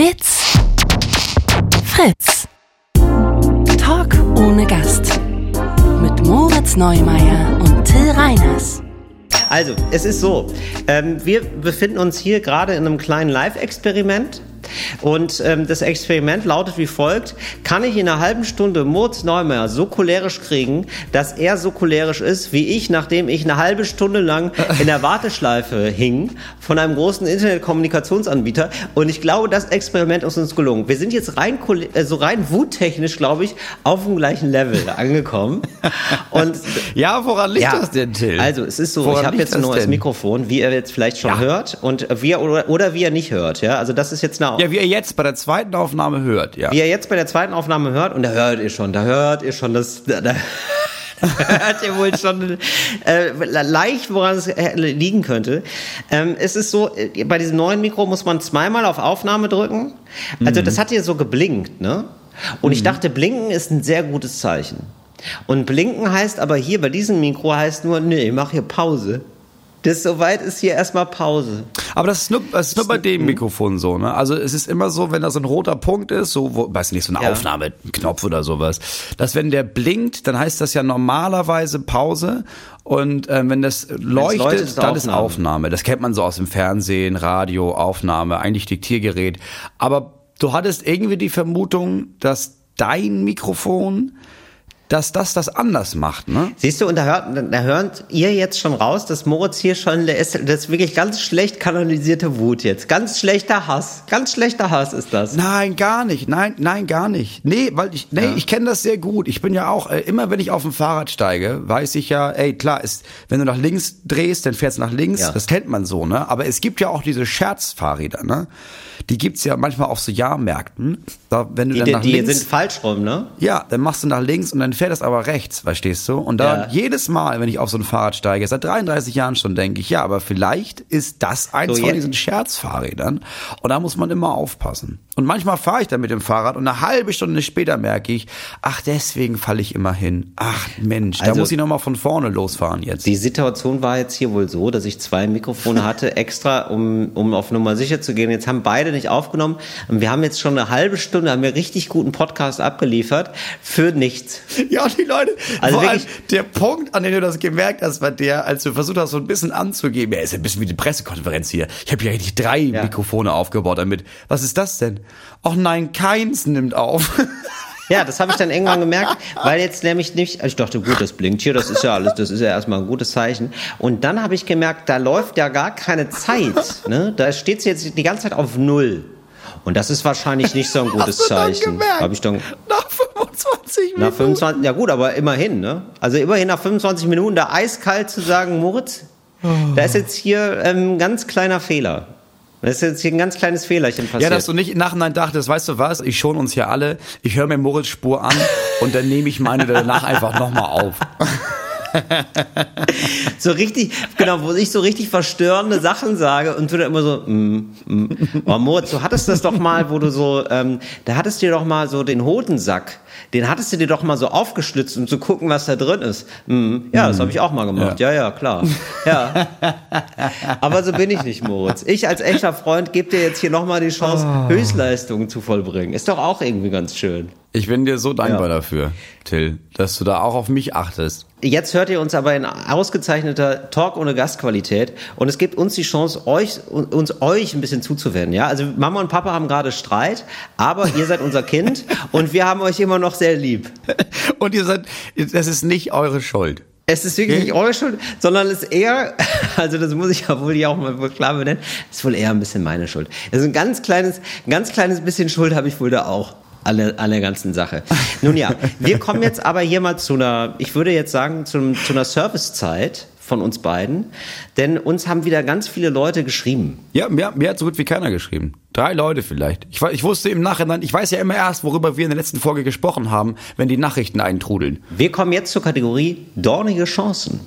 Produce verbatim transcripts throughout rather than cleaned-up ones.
It's Fritz. Talk ohne Gast. Mit Moritz Neumeier und Till Reiners. Also, es ist so, ähm, wir befinden uns hier gerade in einem kleinen Live-Experiment. Und ähm, das Experiment lautet wie folgt: Kann ich in einer halben Stunde Moritz Neumeier so cholerisch kriegen, dass er so cholerisch ist wie ich, nachdem ich eine halbe Stunde lang in der Warteschleife hing von einem großen Internetkommunikationsanbieter? Und ich glaube, das Experiment ist uns gelungen. Wir sind jetzt rein, äh, so rein wuttechnisch, glaube ich, auf dem gleichen Level angekommen. Und ja, woran liegt ja, das denn, Till? Also, es ist so, woran ich habe jetzt ein neues denn? Mikrofon, wie ihr jetzt vielleicht schon ja. hört, und wie er, oder, oder wie er nicht hört. Ja, also das ist jetzt eine Ja, wie ihr jetzt bei der zweiten Aufnahme hört, ja. Wie ihr jetzt bei der zweiten Aufnahme hört, und da hört ihr schon, da hört ihr schon, das, da, da hört ihr wohl schon äh, leicht, woran es liegen könnte. Ähm, es ist so, bei diesem neuen Mikro muss man zweimal auf Aufnahme drücken. Also mhm. das hat hier so geblinkt, ne? Und mhm. ich dachte, blinken ist ein sehr gutes Zeichen. Und blinken heißt aber hier bei diesem Mikro heißt nur, nee, mach hier Pause. Das soweit ist hier erstmal Pause. Aber das ist nur, das ist nur bei dem Mikrofon so, ne? Also es ist immer so, wenn da so ein roter Punkt ist, so, wo, weiß nicht, so ein ja. Aufnahmeknopf oder sowas, dass wenn der blinkt, dann heißt das ja normalerweise Pause. Und äh, wenn das leuchtet, leuchtet ist dann Aufnahme. ist Aufnahme. Das kennt man so aus dem Fernsehen, Radio, Aufnahme, eigentlich Diktiergerät. Aber du hattest irgendwie die Vermutung, dass dein Mikrofon, dass das das anders macht, ne? Siehst du, und da hört, da hört ihr jetzt schon raus, dass Moritz hier schon, das ist wirklich ganz schlecht kanalisierte Wut jetzt. Ganz schlechter Hass. Ganz schlechter Hass ist das. Nein, gar nicht. Nein, nein, gar nicht. Nee, weil ich, nee, ja. ich kenne das sehr gut. Ich bin ja auch, äh, immer wenn ich auf dem Fahrrad steige, weiß ich ja, ey, klar, ist, wenn du nach links drehst, dann fährst du nach links. Ja. Das kennt man so, ne? Aber es gibt ja auch diese Scherzfahrräder, ne? Die gibt's ja manchmal auf so Jahrmärkten. Da, wenn du die dann nach die links, sind falsch rum, ne? Ja, dann machst du nach links und dann fährt das aber rechts, verstehst du? Und da Ja. jedes Mal, wenn ich auf so ein Fahrrad steige, seit dreiunddreißig Jahren schon, denke ich, ja, aber vielleicht ist das eins So, von jetzt- diesen Scherzfahrrädern. Und da muss man immer aufpassen. Und manchmal fahre ich dann mit dem Fahrrad und eine halbe Stunde später merke ich, ach, deswegen falle ich immer hin. Ach, Mensch, da Also- muss ich nochmal von vorne losfahren jetzt. Die Situation war jetzt hier wohl so, dass ich zwei Mikrofone hatte, extra, um, um auf Nummer sicher zu gehen. Jetzt haben beide nicht aufgenommen. Und wir haben jetzt schon eine halbe Stunde, haben wir richtig guten Podcast abgeliefert für nichts. Ja, die Leute, Also vor allem wirklich- der Punkt, an dem du das gemerkt hast, war der, als du versucht hast, so ein bisschen anzugeben, ja, ist ja ein bisschen wie die Pressekonferenz hier. Ich habe hier richtig drei Ja. Mikrofone aufgebaut damit. Was ist das denn? Ach nein, keins nimmt auf. Ja, das habe ich dann irgendwann gemerkt, weil jetzt nämlich nicht, ich dachte, gut, das blinkt hier, das ist ja alles, das ist ja erstmal ein gutes Zeichen. Und dann habe ich gemerkt, da läuft ja gar keine Zeit, ne? Da steht es jetzt die ganze Zeit auf Null. Und das ist wahrscheinlich nicht so ein gutes Hast du dann Zeichen. gemerkt? Hab ich dann Nach fünfundzwanzig Minuten. nach fünfundzwanzig, ja gut, aber immerhin, ne? Also immerhin nach fünfundzwanzig Minuten da eiskalt zu sagen, Moritz, da ist jetzt hier ähm, ein ganz kleiner Fehler. Das ist jetzt hier ein ganz kleines Fehlerchen passiert. Ja, dass du nicht im Nachhinein dachtest, weißt du was, ich schon uns hier alle, ich höre mir Moritz Spur an und dann nehme ich meine danach einfach nochmal auf. So richtig, genau, wo ich so richtig verstörende Sachen sage und du dann immer so, mm, mm. Oh, Moritz, du hattest das doch mal, wo du so, ähm, da hattest du dir doch mal so den Hodensack, den hattest du dir doch mal so aufgeschlitzt, um zu gucken, was da drin ist. Mm. Ja, das habe ich auch mal gemacht. Ja, ja, ja klar. Ja. Aber so bin ich nicht, Moritz. Ich als echter Freund gebe dir jetzt hier nochmal die Chance, Oh. Höchstleistungen zu vollbringen. Ist doch auch irgendwie ganz schön. Ich bin dir so dankbar Ja. dafür, Till, dass du da auch auf mich achtest. Jetzt hört ihr uns aber in ausgezeichneter Talk ohne Gastqualität und es gibt uns die Chance, euch, uns euch ein bisschen zuzuwenden. Ja? Also Mama und Papa haben gerade Streit, aber ihr seid unser Kind und wir haben euch immer noch sehr lieb. Und ihr seid, das ist nicht eure Schuld. Es ist wirklich nicht eure Schuld, sondern es ist eher, also das muss ich ja wohl hier auch mal wohl klar benennen, es ist wohl eher ein bisschen meine Schuld. Also ein ganz kleines, ein ganz kleines bisschen Schuld habe ich wohl da auch. Alle, alle ganzen Sache. Nun ja, wir kommen jetzt aber hier mal zu einer, ich würde jetzt sagen, zu, zu einer Servicezeit von uns beiden, denn uns haben wieder ganz viele Leute geschrieben. Ja, mir, mir hat so gut wie keiner geschrieben. Drei Leute vielleicht. Ich, ich wusste im Nachhinein, ich weiß ja immer erst, worüber wir in der letzten Folge gesprochen haben, wenn die Nachrichten eintrudeln. Wir kommen jetzt zur Kategorie dornige Chancen.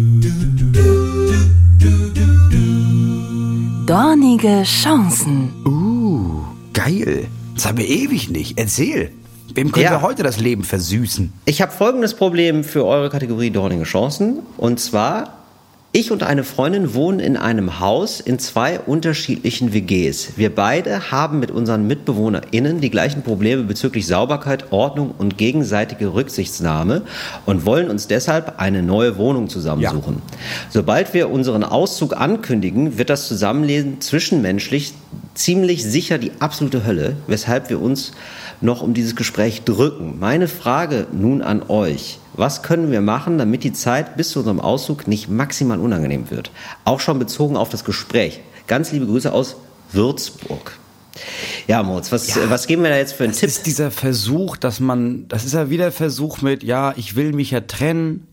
Dornige Chancen. Uh, geil. Das haben wir ewig nicht. Erzähl. Wem können Ja. wir heute das Leben versüßen? Ich habe folgendes Problem für eure Kategorie dornige Chancen und zwar Ich und eine Freundin wohnen in einem Haus in zwei unterschiedlichen W Gs. Wir beide haben mit unseren MitbewohnerInnen die gleichen Probleme bezüglich Sauberkeit, Ordnung und gegenseitige Rücksichtnahme und wollen uns deshalb eine neue Wohnung zusammensuchen. Ja. Sobald wir unseren Auszug ankündigen, wird das Zusammenleben zwischenmenschlich ziemlich sicher die absolute Hölle, weshalb wir uns noch um dieses Gespräch drücken. Meine Frage nun an euch. Was können wir machen, damit die Zeit bis zu unserem Auszug nicht maximal unangenehm wird? Auch schon bezogen auf das Gespräch. Ganz liebe Grüße aus Würzburg. Ja, Moritz, was, ja, was geben wir da jetzt für einen das Tipp? Das ist dieser Versuch, dass man, das ist ja wieder der Versuch mit, ja, ich will mich ja trennen,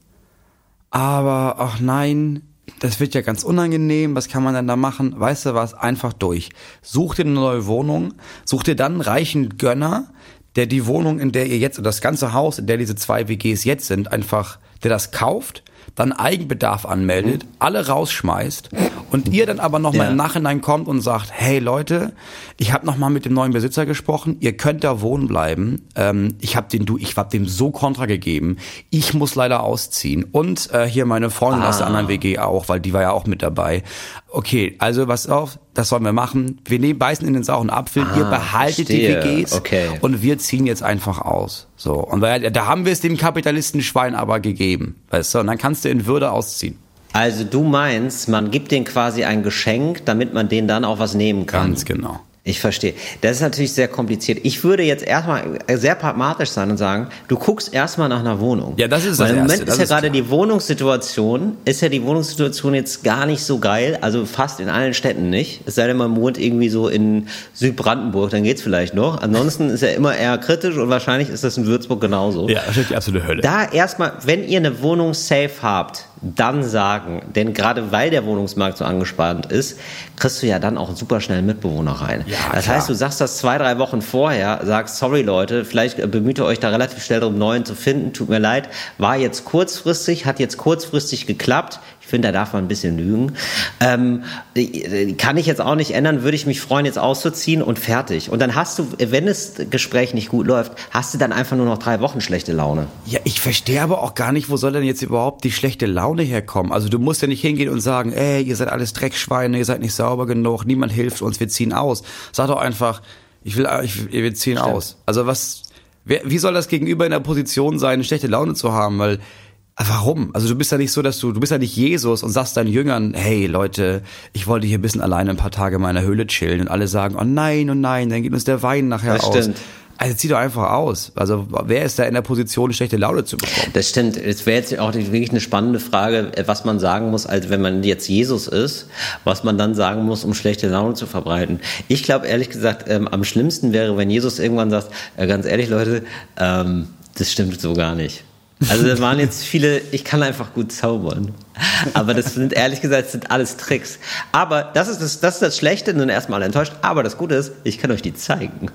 aber, ach nein, das wird ja ganz unangenehm, was kann man denn da machen? Weißt du was, einfach durch. Such dir eine neue Wohnung, such dir dann einen reichen Gönner, der die Wohnung, in der ihr jetzt, oder das ganze Haus, in der diese zwei W Gs jetzt sind, einfach, der das kauft, dann Eigenbedarf anmeldet, mhm. alle rausschmeißt und ihr dann aber nochmal ja. im Nachhinein kommt und sagt, hey Leute, ich habe nochmal mit dem neuen Besitzer gesprochen, ihr könnt da wohnen bleiben, ähm, ich habe den, du, ich hab dem so Kontra gegeben, ich muss leider ausziehen und äh, hier meine Freundin ah. aus der anderen W G auch, weil die war ja auch mit dabei. Okay, also was auf, das sollen wir machen. Wir nehmen, beißen in den sauren Apfel, ah, ihr behaltet verstehe. die W Gs okay. und wir ziehen jetzt einfach aus. So, und weil, da haben wir es dem Kapitalistenschwein aber gegeben, weißt du, und dann kannst du in Würde ausziehen. Also du meinst, man gibt denen quasi ein Geschenk, damit man denen dann auch was nehmen kann. Ganz genau. Ich verstehe. Das ist natürlich sehr kompliziert. Ich würde jetzt erstmal sehr pragmatisch sein und sagen, du guckst erstmal nach einer Wohnung. Ja, das ist Weil das im Moment Erste. ist ja gerade die Wohnungssituation, ist ja die Wohnungssituation jetzt gar nicht so geil, also fast in allen Städten nicht. Es sei denn, man wohnt irgendwie so in Südbrandenburg, dann geht's vielleicht noch. Ansonsten ist er immer eher kritisch und wahrscheinlich ist das in Würzburg genauso. Ja, das ist die absolute Hölle. Da erstmal, wenn ihr eine Wohnung safe habt, dann sagen, denn gerade weil der Wohnungsmarkt so angespannt ist, kriegst du ja dann auch super schnell Mitbewohner rein. Ja, das klar. heißt, du sagst das zwei, drei Wochen vorher, sagst, sorry Leute, vielleicht bemüht ihr euch da relativ schnell darum, neuen zu finden, tut mir leid, war jetzt kurzfristig, hat jetzt kurzfristig geklappt. Ich finde, da darf man ein bisschen lügen. Ähm, kann ich jetzt auch nicht ändern, würde ich mich freuen, jetzt auszuziehen und fertig. Und dann hast du, wenn das Gespräch nicht gut läuft, hast du dann einfach nur noch drei Wochen schlechte Laune. Ja, ich verstehe aber auch gar nicht, wo soll denn jetzt überhaupt die schlechte Laune herkommen? Also du musst ja nicht hingehen und sagen, ey, ihr seid alles Dreckschweine, ihr seid nicht sauber genug, niemand hilft uns, wir ziehen aus. Sag doch einfach, ich will, ich, wir ziehen Stimmt. aus. Also was, wer, wie soll das Gegenüber in der Position sein, eine schlechte Laune zu haben? Weil warum? Also du bist ja nicht so, dass du, du bist ja nicht Jesus und sagst deinen Jüngern, hey Leute, ich wollte hier ein bisschen alleine ein paar Tage in meiner Höhle chillen und alle sagen, oh nein, oh nein, dann geht uns der Wein nachher das aus. Stimmt. Also zieh doch einfach aus. Also wer ist da in der Position, schlechte Laune zu bekommen? Das stimmt. Es wäre jetzt auch wirklich eine spannende Frage, was man sagen muss, als wenn man jetzt Jesus ist, was man dann sagen muss, um schlechte Laune zu verbreiten. Ich glaube ehrlich gesagt, ähm, am schlimmsten wäre, wenn Jesus irgendwann sagt, äh, ganz ehrlich Leute, ähm, das stimmt so gar nicht. Also da waren jetzt viele, ich kann einfach gut zaubern. Aber das sind ehrlich gesagt, das sind alles Tricks. Aber das ist das, das ist das Schlechte, nun erstmal enttäuscht. Aber das Gute ist, ich kann euch die zeigen.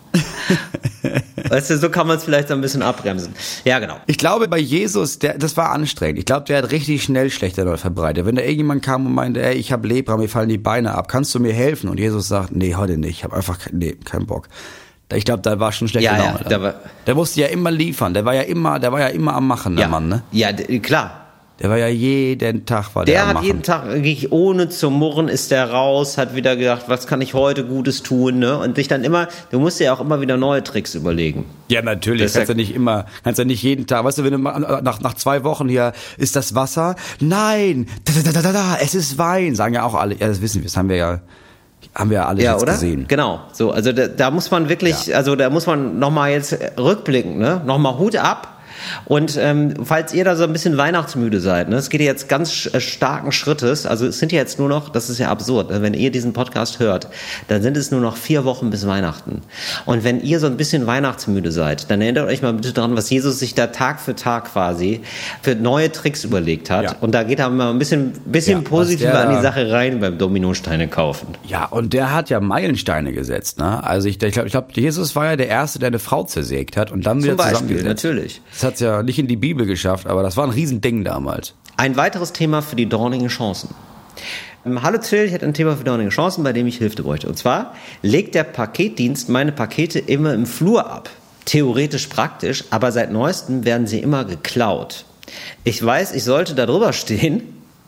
Weißt du, so kann man es vielleicht so ein bisschen abbremsen. Ja, genau. Ich glaube, bei Jesus, der, das war anstrengend. Ich glaube, der hat richtig schnell schlechte Leute verbreitet. Wenn da irgendjemand kam und meinte, ey, ich habe Lepra, mir fallen die Beine ab, kannst du mir helfen? Und Jesus sagt, nee, heute nicht, ich habe einfach nee, keinen Bock. Ich glaube, da war schon schlechte ja, Laune. Ja, der, war, der musste ja immer liefern. Der war ja immer, der war ja immer am Machen, der ja, Mann, ne? Ja, d- klar. Der war ja jeden Tag war der, der am Machen. Der hat jeden Tag, ohne zu murren, ist der raus, hat wieder gedacht, was kann ich heute Gutes tun, ne? Und sich dann immer, du musst dir ja auch immer wieder neue Tricks überlegen. Ja, natürlich. Das kannst ja nicht immer, kannst ja nicht jeden Tag, weißt du, wenn du nach, nach zwei Wochen hier, ist das Wasser? Nein! Da, da, da, da, da, es ist Wein, sagen ja auch alle. Ja, das wissen wir, das haben wir ja. Haben wir ja alle ja, jetzt oder? gesehen. Genau. So, also da, da muss man wirklich, ja. also da muss man nochmal jetzt rückblicken, ne? Nochmal Hut ab. Und ähm, falls ihr da so ein bisschen weihnachtsmüde seid, ne, es geht ja jetzt ganz sch- starken Schrittes, also es sind ja jetzt nur noch, das ist ja absurd, ne, wenn ihr diesen Podcast hört, dann sind es nur noch vier Wochen bis Weihnachten. Und wenn ihr so ein bisschen weihnachtsmüde seid, dann erinnert euch mal bitte daran, was Jesus sich da Tag für Tag quasi für neue Tricks überlegt hat. Ja. Und da geht er mal ein bisschen, bisschen ja, positiver an die Sache rein beim Dominosteine kaufen. Ja, und der hat ja Meilensteine gesetzt, ne? Also ich, ich glaube, ich glaub, Jesus war ja der Erste, der eine Frau zersägt hat und dann Zum wieder Beispiel, zusammengesetzt. Natürlich. Das hat ja nicht in die Bibel geschafft, aber das war ein Riesending damals. Ein weiteres Thema für die dornigen Chancen. Hallo Till, ich hätte ein Thema für dornige Chancen, bei dem ich Hilfe bräuchte. Und zwar legt der Paketdienst meine Pakete immer im Flur ab. Theoretisch praktisch, aber seit neuestem werden sie immer geklaut. Ich weiß, ich sollte da drüber stehen,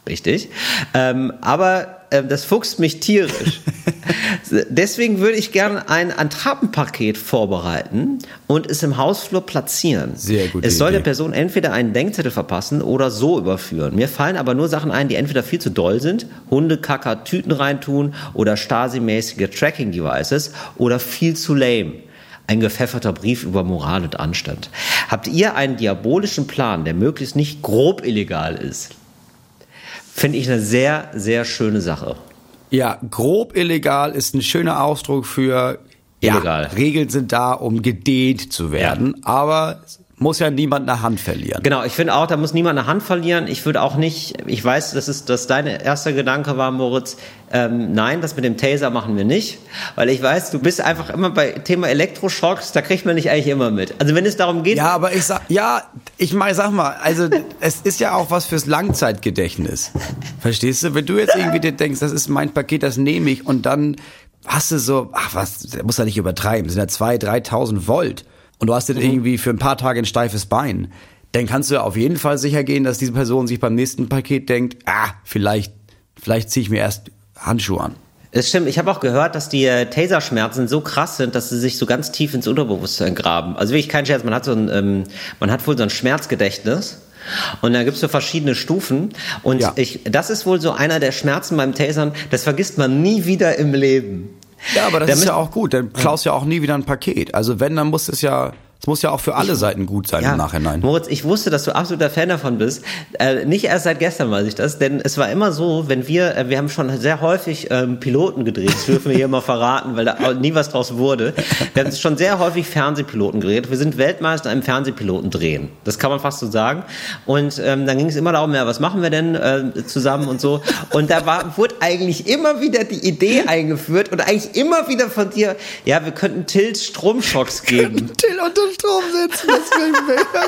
Richtig. Ähm, aber äh, das fuchst mich tierisch. Deswegen würde ich gerne ein Attrapenpaket vorbereiten und es im Hausflur platzieren. Sehr gut. Es soll Idee. der Person entweder einen Denkzettel verpassen oder so überführen. Mir fallen aber nur Sachen ein, die entweder viel zu doll sind, Hundekacker, Tüten reintun oder Stasi-mäßige Tracking-Devices oder viel zu lame. Ein gepfefferter Brief über Moral und Anstand. Habt ihr einen diabolischen Plan, der möglichst nicht grob illegal ist? Finde ich eine sehr, sehr schöne Sache. Ja, grob illegal ist ein schöner Ausdruck für illegal. Ja, Regeln sind da, um gedehnt zu werden, ja. aber muss ja niemand eine Hand verlieren. Genau, ich finde auch, da muss niemand eine Hand verlieren. Ich würde auch nicht, ich weiß, dass es, dass dein erster Gedanke war, Moritz, ähm, nein, das mit dem Taser machen wir nicht, weil ich weiß, du bist einfach immer bei Thema Elektroschocks, da kriegt man nicht eigentlich immer mit. Also wenn es darum geht... Ja, aber ich sag, ja, ich mal, sag mal, also es ist ja auch was fürs Langzeitgedächtnis. Verstehst du? Wenn du jetzt irgendwie dir denkst, das ist mein Paket, das nehme ich und dann hast du so, ach was, der muss ja nicht übertreiben, das sind ja zweitausend, dreitausend Volt. Und du hast jetzt mhm. irgendwie für ein paar Tage ein steifes Bein, dann kannst du auf jeden Fall sicher gehen, dass diese Person sich beim nächsten Paket denkt, ah, vielleicht, vielleicht ziehe ich mir erst Handschuhe an. Das stimmt, ich habe auch gehört, dass die äh, Taserschmerzen so krass sind, dass sie sich so ganz tief ins Unterbewusstsein graben. Also wirklich kein Scherz, man hat so ein, ähm, man hat wohl so ein Schmerzgedächtnis. Und da gibt's so verschiedene Stufen. Und ja. ich, das ist wohl so einer der Schmerzen beim Tasern, das vergisst man nie wieder im Leben. Ja, aber das Damit, ist ja auch gut. Dann klaust ja auch nie wieder ein Paket. Also wenn, dann muss es ja, es muss ja auch für alle ich, Seiten gut sein ja, im Nachhinein. Moritz, ich wusste, dass du absoluter Fan davon bist. Äh, nicht erst seit gestern weiß ich das, denn es war immer so, wenn wir, äh, wir haben schon sehr häufig ähm, Piloten gedreht, das dürfen wir hier mal verraten, weil da nie was draus wurde. Wir haben schon sehr häufig Fernsehpiloten gedreht. Wir sind Weltmeister im Fernsehpiloten drehen. Das kann man fast so sagen. Und ähm, dann ging es immer darum, ja, was machen wir denn äh, zusammen und so. Und da war, wurde eigentlich immer wieder die Idee eingeführt und eigentlich immer wieder von dir, ja, wir könnten Tills Stromschocks geben. Till unter Strom setzen, das wäre mega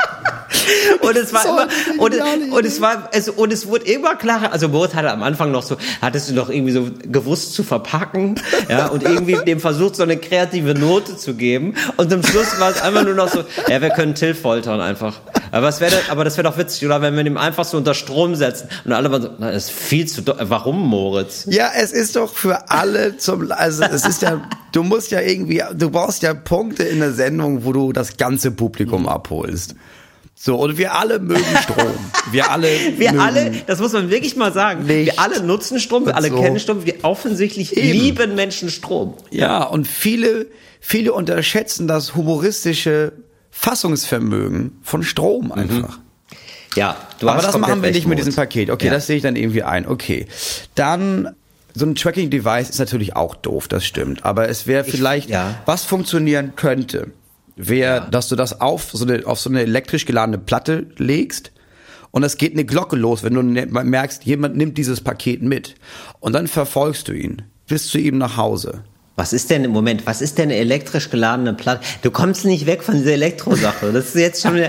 gut. Und es war so immer, und, und es war, es, und es wurde immer klarer, also Moritz hatte am Anfang noch so, hattest du noch irgendwie so gewusst zu verpacken, ja, und irgendwie dem versucht, so eine kreative Note zu geben. Und zum Schluss war es einfach nur noch so, ja, wir können Till foltern einfach. Aber es wäre, aber das wäre doch witzig, oder? Wenn wir ihn einfach so unter Strom setzen. Und alle waren so, na, das ist viel zu, do- warum, Moritz? Ja, es ist doch für alle zum, also es ist ja, du musst ja irgendwie, du brauchst ja Punkte in der Sendung, wo du das ganze Publikum mhm. abholst. So, und wir alle mögen Strom. Wir alle Wir mögen alle, das muss man wirklich mal sagen, Licht. Wir alle nutzen Strom, wir alle so. kennen Strom, wir offensichtlich Eben. lieben Menschen Strom. Ja, und viele, viele unterschätzen das humoristische Fassungsvermögen von Strom einfach. Mhm. Ja, du Aber hast das machen wir nicht mit Moritz. diesem Paket. Okay, ja. das sehe ich dann irgendwie ein. Okay. Dann, so ein Tracking-Device ist natürlich auch doof, das stimmt. Aber es wäre vielleicht, ja. was funktionieren könnte, wäre, Ja. dass du das auf so, eine, auf so eine elektrisch geladene Platte legst und es geht eine Glocke los, wenn du ne- merkst, jemand nimmt dieses Paket mit. Und dann verfolgst du ihn bis zu ihm nach Hause. Was ist denn im Moment, was ist denn eine elektrisch geladene Platte? Du kommst nicht weg von dieser Elektrosache. Das ist jetzt schon wieder...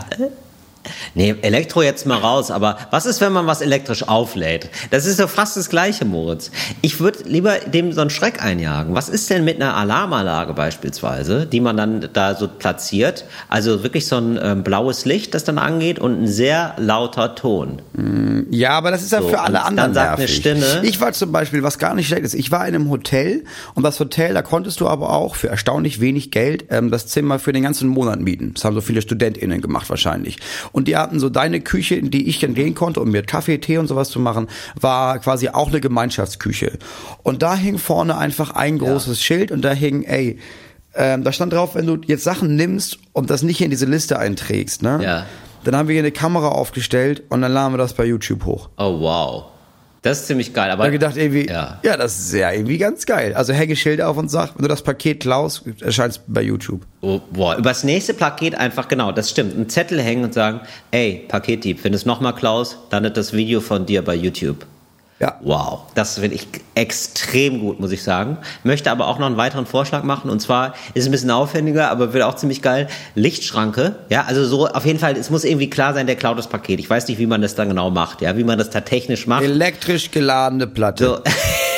Nee, Elektro jetzt mal raus, aber was ist, wenn man was elektrisch auflädt? Das ist doch fast das Gleiche, Moritz. Ich würde lieber dem so einen Schreck einjagen. Was ist denn mit einer Alarmanlage beispielsweise, die man dann da so platziert? Also wirklich so ein ähm, blaues Licht, das dann angeht und ein sehr lauter Ton. Ja, aber das ist ja So, für alle und anderen dann sagt nervig. eine Stimme- Ich war zum Beispiel, was gar nicht schlecht ist, ich war in einem Hotel und das Hotel, da konntest du aber auch für erstaunlich wenig Geld ähm, das Zimmer für den ganzen Monat mieten. Das haben so viele StudentInnen gemacht wahrscheinlich. Und die hatten so deine Küche, in die ich dann gehen konnte, um mir Kaffee, Tee und sowas zu machen, war quasi auch eine Gemeinschaftsküche. Und da hing vorne einfach ein großes ja. Schild und da hing, ey, ähm, da stand drauf, wenn du jetzt Sachen nimmst und das nicht in diese Liste einträgst, ne? Ja. Dann haben wir hier eine Kamera aufgestellt und dann laden wir das bei YouTube hoch. Oh, wow. Das ist ziemlich geil. Aber Ich habe gedacht, irgendwie, ja. ja. das ist ja irgendwie ganz geil. Also hänge Schilder auf und sag, wenn du das Paket klaust, erscheint es bei YouTube. Oh, boah, übers nächste Paket einfach, genau, das stimmt, einen Zettel hängen und sagen, ey, Paketdieb, wenn du es nochmal klaust, landet das Video von dir bei YouTube. Ja. Wow, das finde ich extrem gut, muss ich sagen. Möchte aber auch noch einen weiteren Vorschlag machen, und zwar ist es ein bisschen aufwendiger, aber wird auch ziemlich geil. Lichtschranke, ja, also so auf jeden Fall, es muss irgendwie klar sein, der klaut das Paket. Ich weiß nicht, wie man das dann genau macht, ja, wie man das da technisch macht. Elektrisch geladene Platte. So.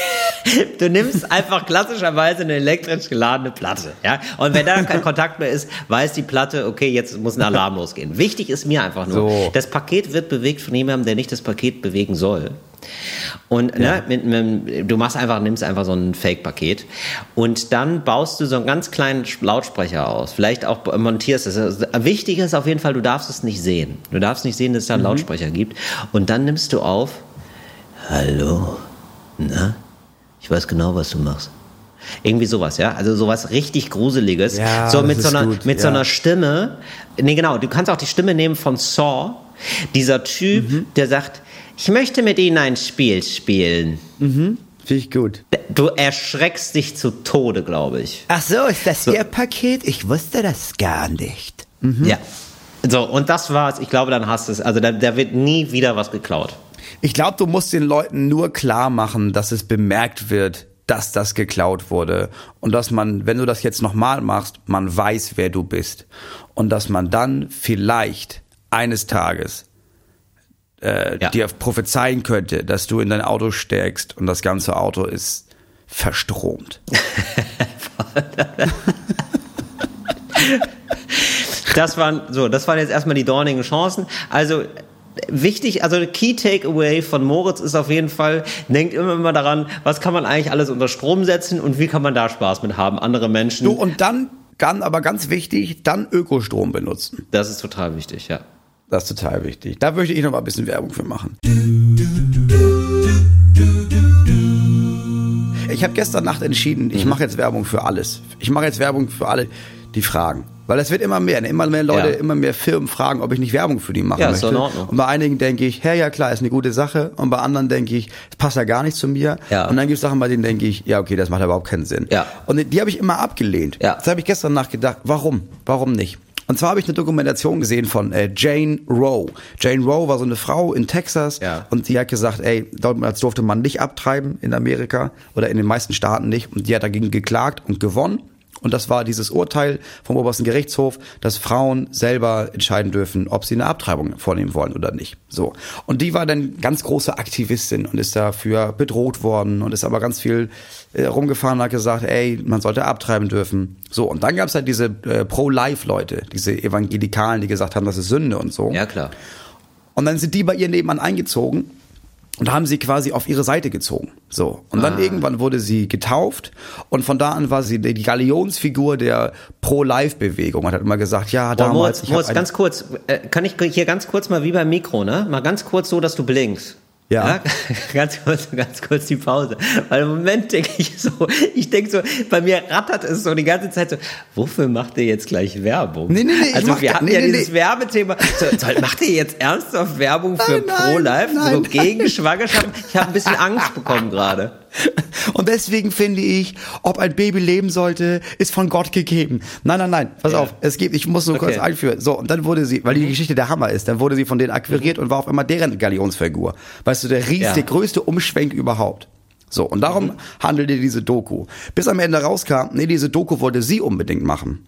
Du nimmst einfach klassischerweise eine elektrisch geladene Platte, ja. Und wenn da kein Kontakt mehr ist, weiß die Platte, okay, jetzt muss ein Alarm losgehen. Wichtig ist mir einfach nur, so. Das Paket wird bewegt von jemandem, der nicht das Paket bewegen soll. Und ja. ne, mit, mit, du machst einfach, nimmst einfach so ein Fake-Paket und dann baust du so einen ganz kleinen Lautsprecher aus. Vielleicht auch montierst es. Also, wichtig ist auf jeden Fall, du darfst es nicht sehen. Du darfst nicht sehen, dass es da einen mhm. Lautsprecher gibt. Und dann nimmst du auf, hallo, na? Ich weiß genau, was du machst. Irgendwie sowas, ja? Also sowas richtig Gruseliges. Ja, so mit so einer, gut. mit ja. so einer Stimme. Nee, genau. Du kannst auch die Stimme nehmen von Saw. Dieser Typ, mhm. der sagt, ich möchte mit Ihnen ein Spiel spielen. Mhm. Finde ich gut. Du erschreckst dich zu Tode, glaube ich. Ach so, ist das so. Ihr Paket? Ich wusste das gar nicht. Mhm. Ja. So, und das war's. Ich glaube, dann hast du es. Also da, da wird nie wieder was geklaut. Ich glaube, du musst den Leuten nur klar machen, dass es bemerkt wird, dass das geklaut wurde. Und dass man, wenn du das jetzt nochmal machst, man weiß, wer du bist. Und dass man dann vielleicht eines Tages äh, ja. dir prophezeien könnte, dass du in dein Auto steigst und das ganze Auto ist verstromt. Das waren, so, das waren jetzt erstmal die dornigen Chancen. Also, wichtig, also Key Takeaway von Moritz ist auf jeden Fall, denkt immer immer daran, was kann man eigentlich alles unter Strom setzen und wie kann man da Spaß mit haben, andere Menschen. Du, und dann, dann aber ganz wichtig, dann Ökostrom benutzen. Das ist total wichtig, ja. Das ist total wichtig. Da möchte ich noch mal ein bisschen Werbung für machen. Ich habe gestern Nacht entschieden, ich mache jetzt Werbung für alles. Ich mache jetzt Werbung für alle, die fragen. Weil es wird immer mehr, immer mehr Leute, ja. immer mehr Firmen fragen, ob ich nicht Werbung für die machen ja, möchte. Ist in Ordnung. Und bei einigen denke ich, hey, ja klar, ist eine gute Sache. Und bei anderen denke ich, es passt ja gar nicht zu mir. Ja. Und dann gibt es Sachen, bei denen denke ich, ja okay, das macht überhaupt keinen Sinn. Ja. Und die habe ich immer abgelehnt. Ja. Das habe ich gestern nachgedacht, warum? Warum nicht? Und zwar habe ich eine Dokumentation gesehen von äh, Jane Roe. Jane Roe war so eine Frau in Texas ja. und die hat gesagt, ey, damals durfte man nicht abtreiben in Amerika oder in den meisten Staaten nicht. Und die hat dagegen geklagt und gewonnen. Und das war dieses Urteil vom obersten Gerichtshof, dass Frauen selber entscheiden dürfen, ob sie eine Abtreibung vornehmen wollen oder nicht. So. Und die war dann ganz große Aktivistin und ist dafür bedroht worden und ist aber ganz viel äh, rumgefahren und hat gesagt, ey, man sollte abtreiben dürfen. So. Und dann gab es halt diese äh, Pro-Life-Leute, diese Evangelikalen, die gesagt haben, das ist Sünde und so. Ja, klar. Und dann sind die bei ihr nebenan eingezogen. Und haben sie quasi auf ihre Seite gezogen. So. Und dann ah. irgendwann wurde sie getauft und von da an war sie die Galionsfigur der Pro-Life-Bewegung. Man hat immer gesagt, ja, damals... Oh, Moritz, ich Moritz, ganz kurz, äh, kann ich hier ganz kurz mal wie beim Mikro, ne? Mal ganz kurz so, dass du blinkst. Ja. ja. Ganz kurz, ganz kurz die Pause. Weil im Moment denke ich so, ich denke so, bei mir rattert es so die ganze Zeit so, wofür macht ihr jetzt gleich Werbung? Nee, nee, nee. Also wir hatten nee, ja nee, dieses nee. Werbethema. So, so, macht ihr jetzt ernsthaft Werbung für Pro-Life? So gegen Schwangerschaft? Ich habe ein bisschen Angst bekommen gerade. Und deswegen finde ich, ob ein Baby leben sollte, ist von Gott gegeben. Nein, nein, nein, pass ja. auf, es gibt, ich muss nur okay. kurz einführen. So, und dann wurde sie, weil die Geschichte der Hammer ist, dann wurde sie von denen akquiriert mhm. und war auf einmal deren Galionsfigur. Weißt du, der riesige, ja. der größte Umschwenk überhaupt. So, und darum mhm. handelte diese Doku. Bis am Ende rauskam, nee, diese Doku wollte sie unbedingt machen.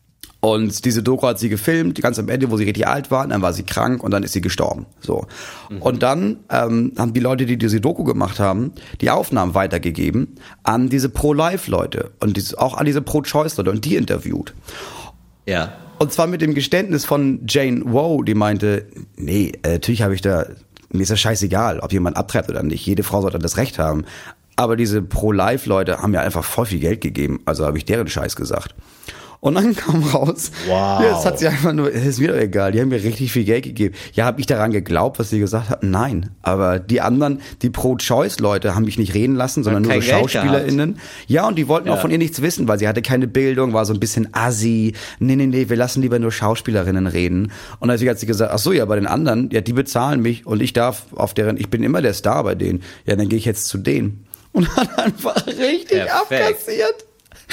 Und diese Doku hat sie gefilmt, ganz am Ende, wo sie richtig alt war, dann war sie krank und dann ist sie gestorben. So. Mhm. Und dann ähm, haben die Leute, die diese Doku gemacht haben, die Aufnahmen weitergegeben an diese Pro-Life-Leute und diese, auch an diese Pro-Choice-Leute und die interviewt. Ja. Und zwar mit dem Geständnis von Jane Roe, die meinte, nee, äh, natürlich habe ich da, mir ist das scheißegal, ob jemand abtreibt oder nicht. Jede Frau sollte das Recht haben. Aber diese Pro-Life-Leute haben mir einfach voll viel Geld gegeben, also habe ich deren Scheiß gesagt. Und dann kam raus, wow. ja, das hat sie einfach nur, es ist mir doch egal, die haben mir richtig viel Geld gegeben. Ja, habe ich daran geglaubt, was sie gesagt hat? Nein. Aber die anderen, die Pro-Choice-Leute haben mich nicht reden lassen, sondern nur so SchauspielerInnen. Ja, und die wollten ja. auch von ihr nichts wissen, weil sie hatte keine Bildung, war so ein bisschen assi. Nee, nee, nee, wir lassen lieber nur Schauspielerinnen reden. Und dann hat sie gesagt, ach so, ja, bei den anderen, ja, die bezahlen mich und ich darf auf deren, ich bin immer der Star bei denen. Ja, dann gehe ich jetzt zu denen. Und hat einfach richtig Perfekt. abkassiert.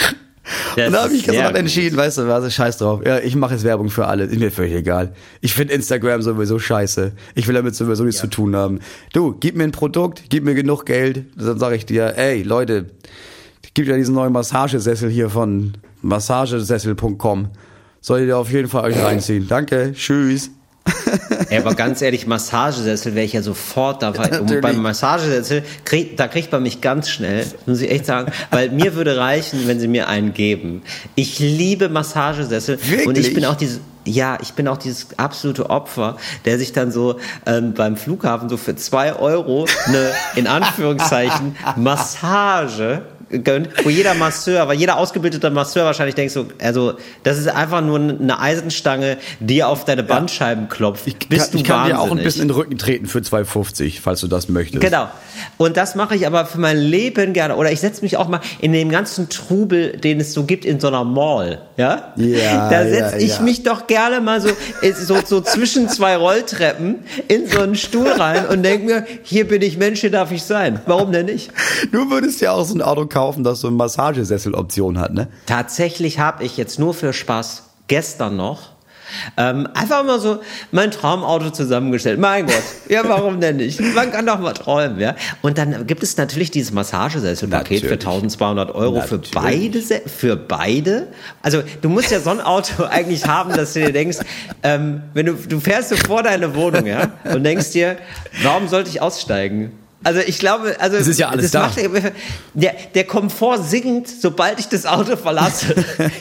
Das und da habe ich gesagt entschieden, weißt du, was, scheiß drauf. Ja, ich mache jetzt Werbung für alle, ist mir völlig egal. Ich finde Instagram sowieso scheiße. Ich will damit sowieso nichts ja. zu tun haben. Du, gib mir ein Produkt, gib mir genug Geld, dann sage ich dir, ey, Leute, gibt ja diesen neuen Massagesessel hier von massagesessel punkt com. Soll ihr auf jeden Fall euch reinziehen. Danke, tschüss. Ey, aber ganz ehrlich, Massagesessel wäre ich ja sofort dabei. Ja, und beim Massagesessel, krieg, da kriegt man mich ganz schnell, muss ich echt sagen, weil mir würde reichen, wenn sie mir einen geben. Ich liebe Massagesessel. Wirklich? Und ich bin auch dieses, ja, ich bin auch dieses absolute Opfer, der sich dann so ähm, beim Flughafen so für zwei Euro eine, in Anführungszeichen, Massage gönnt, wo jeder Masseur, weil jeder ausgebildete Masseur wahrscheinlich denkt so, also das ist einfach nur eine Eisenstange, die auf deine Bandscheiben ja. klopft. Ich Bist kann, du ich kann wahnsinnig. dir auch ein bisschen in den Rücken treten für zwei fünfzig, falls du das möchtest. Genau. Und das mache ich aber für mein Leben gerne. Oder ich setze mich auch mal in den ganzen Trubel, den es so gibt in so einer Mall. Ja? Ja, da setze ja, ich ja. mich doch gerne mal so, so, so zwischen zwei Rolltreppen in so einen Stuhl rein und denke mir, hier bin ich Mensch, hier darf ich sein. Warum denn nicht? Du würdest ja auch so ein Auto kaufen, das so eine Massagesessel-Option hat, ne? Tatsächlich habe ich jetzt nur für Spaß gestern noch Ähm, einfach mal so mein Traumauto zusammengestellt. Mein Gott, ja, warum denn nicht? Man kann doch mal träumen, ja. Und dann gibt es natürlich dieses Massagesesselpaket für tausendzweihundert Euro natürlich. für beide, für beide. Also du musst ja so ein Auto eigentlich haben, dass du dir denkst, ähm, wenn du, du fährst so vor deine Wohnung, ja, und denkst dir, warum sollte ich aussteigen? Also ich glaube, also das ist ja alles da. Macht, der, der Komfort sinkt, sobald ich das Auto verlasse.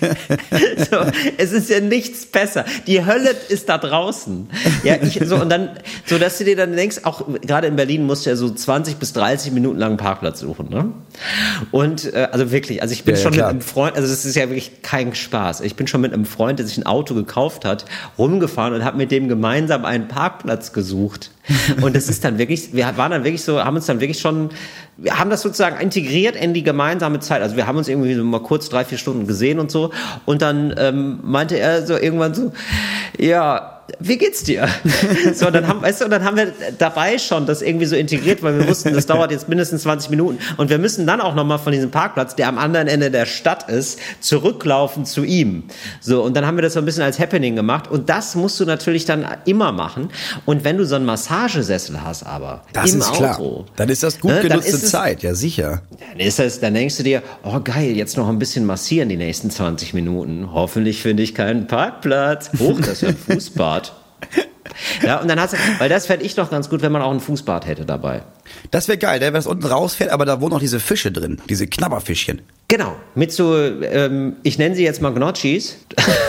So, es ist ja nichts besser. Die Hölle ist da draußen. Ja, ich, so und dann, so dass du dir dann denkst, auch gerade in Berlin musst du ja so zwanzig bis dreißig Minuten lang einen Parkplatz suchen, ne? Und äh, also wirklich, also ich bin ja, schon ja, mit einem Freund, also das ist ja wirklich kein Spaß. Ich bin schon mit einem Freund, der sich ein Auto gekauft hat, rumgefahren und habe mit dem gemeinsam einen Parkplatz gesucht. Und das ist dann wirklich, wir waren dann wirklich so, haben uns dann wirklich schon, wir haben das sozusagen integriert in die gemeinsame Zeit. Also wir haben uns irgendwie so mal kurz drei, vier Stunden gesehen und so. Und dann ähm, meinte er so irgendwann so, ja, wie geht's dir? So, dann haben, weißt du, und dann haben wir dabei schon das irgendwie so integriert, weil wir wussten, das dauert jetzt mindestens zwanzig Minuten. Und wir müssen dann auch nochmal von diesem Parkplatz, der am anderen Ende der Stadt ist, zurücklaufen zu ihm. So, und dann haben wir das so ein bisschen als Happening gemacht. Und das musst du natürlich dann immer machen. Und wenn du so einen Massagesessel hast, aber das im ist Auto, klar. Dann ist das gut ne, genutzte es, Zeit, ja sicher. Dann ist das, dann denkst du dir, oh geil, jetzt noch ein bisschen massieren die nächsten zwanzig Minuten. Hoffentlich finde ich keinen Parkplatz. Hoch, das ist ja ein Fußbad. Ja, und dann hast du, weil das fände ich doch ganz gut, wenn man auch ein Fußbad hätte dabei. Das wäre geil, wenn es unten rausfährt, aber da wohnen auch diese Fische drin, diese Knabberfischchen. Genau, mit so, ähm, ich nenne sie jetzt mal Gnocchis.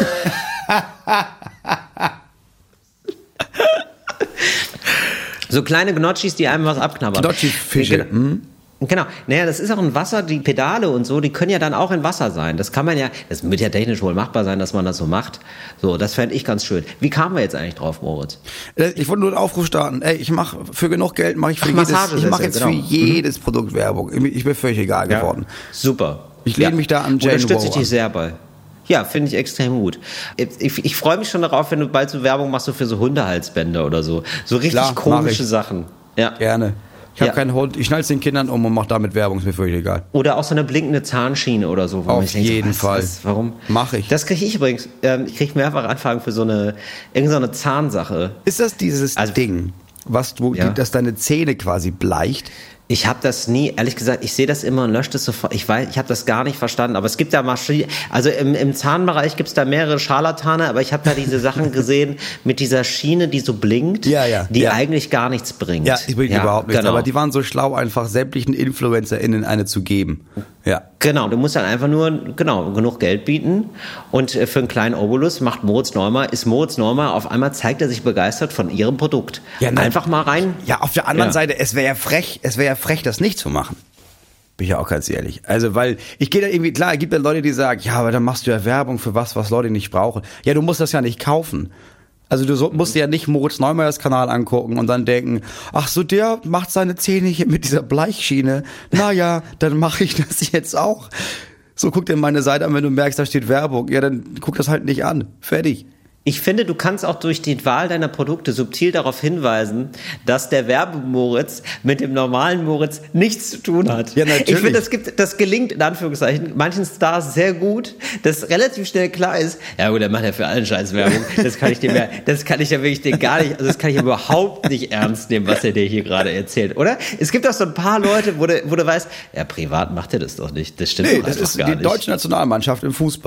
So kleine Gnocchis, die einem was abknabbern. Gnocchi-Fische. Genau. Hm? Genau. Naja, das ist auch ein Wasser, die Pedale und so, die können ja dann auch in Wasser sein. Das kann man ja, das wird ja technisch wohl machbar sein, dass man das so macht. So, das fände ich ganz schön. Wie kamen wir jetzt eigentlich drauf, Moritz? Ich wollte nur einen Aufruf starten. Ey, ich mache für genug Geld, mache ich für Ach, jedes, ich mache jetzt genau. für jedes mhm. Produkt Werbung. Ich bin völlig egal ja. geworden. Super. Ich lehne ja. mich da an Jane Unterstütze ich Rowe dich sehr bei. Ja, finde ich extrem gut. Ich, ich, ich freue mich schon darauf, wenn du bald so Werbung machst, so für so Hundehalsbänder oder so. So richtig Klar, komische Sachen. Ja. Gerne. Ich habe ja. keinen Hund, ich schnall's den Kindern um und mache damit Werbung, ist mir völlig egal. Oder auch so eine blinkende Zahnschiene oder so. Auf jeden denke, was, Fall. Was, warum? Mache ich. Das kriege ich übrigens. Ähm, ich kriege mehrfach Anfragen für so eine, irgendeine so eine Zahnsache. Ist das dieses also, Ding, was du, ja. die, das deine Zähne quasi bleicht? Ich habe das nie, ehrlich gesagt, ich sehe das immer und lösche das sofort. Ich weiß, ich habe das gar nicht verstanden. Aber es gibt da Maschinen, also im, im Zahnbereich gibt es da mehrere Scharlatane, aber ich habe da diese Sachen gesehen mit dieser Schiene, die so blinkt, ja, ja, die ja. eigentlich gar nichts bringt. Ja, die bringt ja, überhaupt nichts. Genau. Aber die waren so schlau, einfach sämtlichen InfluencerInnen eine zu geben. Ja. Genau, du musst dann einfach nur genau genug Geld bieten und äh, für einen kleinen Obolus macht Moritz Neumer, ist Moritz Neumer, auf einmal zeigt er sich begeistert von ihrem Produkt. Ja, nein. Einfach mal rein. Ja, auf der anderen ja. Seite, es wäre ja frech, es wäre ja frech, das nicht zu machen. Bin ich ja auch ganz ehrlich. Also, weil ich gehe da irgendwie, klar, es gibt ja Leute, die sagen, ja, aber dann machst du ja Werbung für was, was Leute nicht brauchen. Ja, du musst das ja nicht kaufen. Also du so, musst dir ja nicht Moritz Neumeyers Kanal angucken und dann denken, ach so, der macht seine Zähne hier mit dieser Bleichschiene. Naja, dann mache ich das jetzt auch. So, guck dir meine Seite an, wenn du merkst, da steht Werbung. Ja, dann guck das halt nicht an. Fertig. Ich finde, du kannst auch durch die Wahl deiner Produkte subtil darauf hinweisen, dass der Werbemoritz mit dem normalen Moritz nichts zu tun hat. Ja, natürlich. Ich finde, das gibt, das gelingt in Anführungszeichen manchen Stars sehr gut, dass relativ schnell klar ist, ja gut, der macht ja für allen Scheiß Werbung, das kann ich dir mehr, das kann ich ja wirklich dir gar nicht, also das kann ich überhaupt nicht ernst nehmen, was er dir hier gerade erzählt, oder? Es gibt auch so ein paar Leute, wo du, wo du weißt, ja, privat macht er das doch nicht, das stimmt nee, doch das einfach ist gar die nicht. deutsche Nationalmannschaft im Fußball.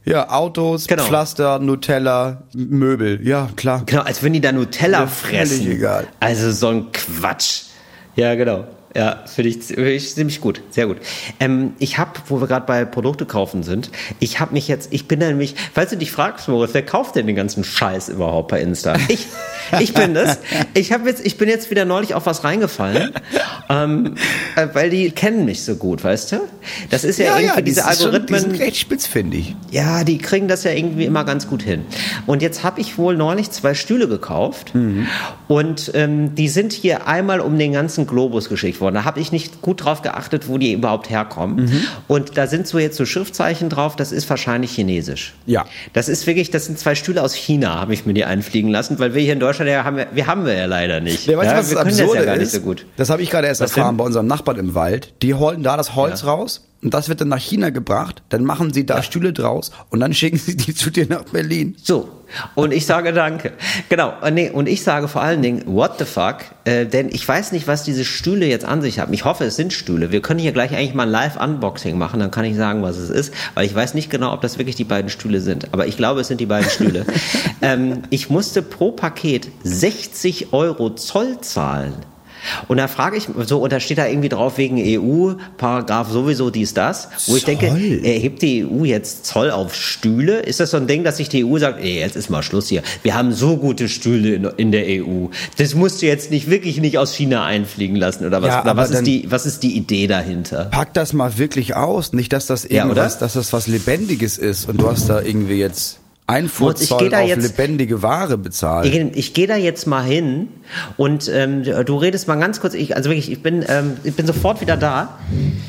Ja, Autos, Genau. Pflaster, Nutella, Möbel. Ja, klar. Genau, als wenn die da Nutella Ja, fressen. völlig egal. Also so ein Quatsch. Ja, genau. Ja, finde ich, find ich ziemlich gut, sehr gut. Ähm, ich habe, wo wir gerade bei Produkte kaufen sind, ich habe mich jetzt, ich bin nämlich, falls du dich fragst, Moritz, wer kauft denn den ganzen Scheiß überhaupt bei Insta? Ich, ich bin das. Ich habe jetzt, ich bin jetzt wieder neulich auf was reingefallen, ähm, äh, weil die kennen mich so gut, weißt du? Das ist ja, irgendwie diese das ist schon- Algorithmen. Die sind recht spitz, finde ich. Ja, die kriegen das ja irgendwie immer ganz gut hin. Und jetzt habe ich wohl neulich zwei Stühle gekauft und ähm, die sind hier einmal um den ganzen Globus geschickt worden. Da habe ich nicht gut drauf geachtet, wo die überhaupt herkommen. Und da sind so jetzt so Schriftzeichen drauf, das ist wahrscheinlich chinesisch. Ja. Das ist wirklich, das sind zwei Stühle aus China, habe ich mir die einfliegen lassen, weil wir hier in Deutschland, ja, haben wir, wir haben wir ja leider nicht. Ja, weißt du, ja, was wir das können Absurde das ja gar nicht ist? so gut. Das habe ich gerade erst Was erfahren denn? bei unserem Nachbarn im Wald. Die holen da das Holz Ja. raus und das wird dann nach China gebracht. Dann machen sie da Stühle draus und dann schicken sie die zu dir nach Berlin. So, und ich sage danke. Genau, äh, nee, und ich sage vor allen Dingen, what the fuck? Äh, denn ich weiß nicht, was diese Stühle jetzt an sich haben. Ich hoffe, es sind Stühle. Wir können hier gleich eigentlich mal ein Live-Unboxing machen, dann kann ich sagen, was es ist, weil ich weiß nicht genau, ob das wirklich die beiden Stühle sind. Aber ich glaube, es sind die beiden Stühle. ähm, ich musste pro Paket sechzig Euro Zoll zahlen. Und da frage ich, so, und da steht da irgendwie drauf wegen E U, Paragraph sowieso dies, das, wo ich denke, Zoll? erhebt die E U jetzt Zoll auf Stühle? Ist das so ein Ding, dass sich die E U sagt, ey, jetzt ist mal Schluss hier. Wir haben so gute Stühle in, in der E U. Das musst du jetzt nicht wirklich nicht aus China einfliegen lassen, oder was? Ja, oder aber was dann- ist die, was ist die Idee dahinter? Pack das mal wirklich aus. Nicht, dass das Ja, irgendwas, oder? dass das was Lebendiges ist und du hast da irgendwie jetzt Moritz, ich geh Einfuhrzoll da auf jetzt- lebendige Ware bezahlt. Ich, ich gehe da jetzt mal hin und ähm, du redest mal ganz kurz, ich, also wirklich, ich bin, ähm, ich bin sofort wieder da.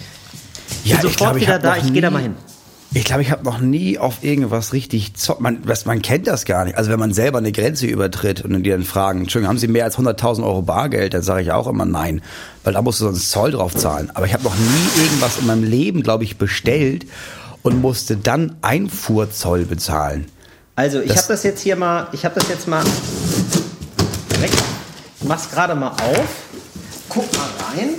Ich bin sofort wieder hab da, noch ich gehe da nie- mal hin. Ich glaube, ich habe noch nie auf irgendwas richtig Zoll. Man, was, man kennt das gar nicht. Also wenn man selber eine Grenze übertritt und die dann fragen, Entschuldigung, haben Sie mehr als hunderttausend Euro Bargeld? Dann sage ich auch immer nein, weil da musst du sonst Zoll drauf zahlen. Aber ich habe noch nie irgendwas in meinem Leben, glaube ich, bestellt und musste dann Einfuhrzoll bezahlen. Also, ich Das- habe das jetzt hier mal, ich habe das jetzt mal weg. Ich mach's gerade mal auf. Guck mal rein.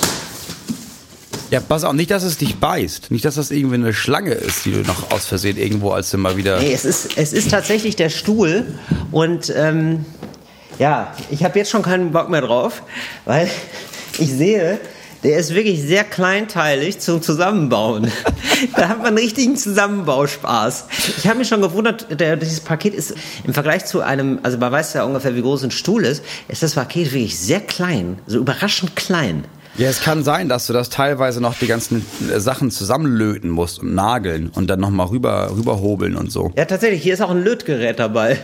Ja, pass auf, nicht, dass es dich beißt. Nicht, dass das irgendwie eine Schlange ist, die du noch aus Versehen irgendwo, als du mal wieder... Nee, es ist, es ist tatsächlich der Stuhl. Und ähm, ja, ich habe jetzt schon keinen Bock mehr drauf, weil ich sehe, der ist wirklich sehr kleinteilig zum Zusammenbauen. Da hat man einen richtigen Zusammenbauspaß. Ich habe mich schon gewundert, der, dieses Paket ist im Vergleich zu einem, also man weiß ja ungefähr, wie groß ein Stuhl ist, ist das Paket wirklich sehr klein, so überraschend klein. Ja, es kann sein, dass du das teilweise noch die ganzen äh, Sachen zusammenlöten musst und nageln und dann nochmal rüber, rüberhobeln und so. Ja, tatsächlich, hier ist auch ein Lötgerät dabei.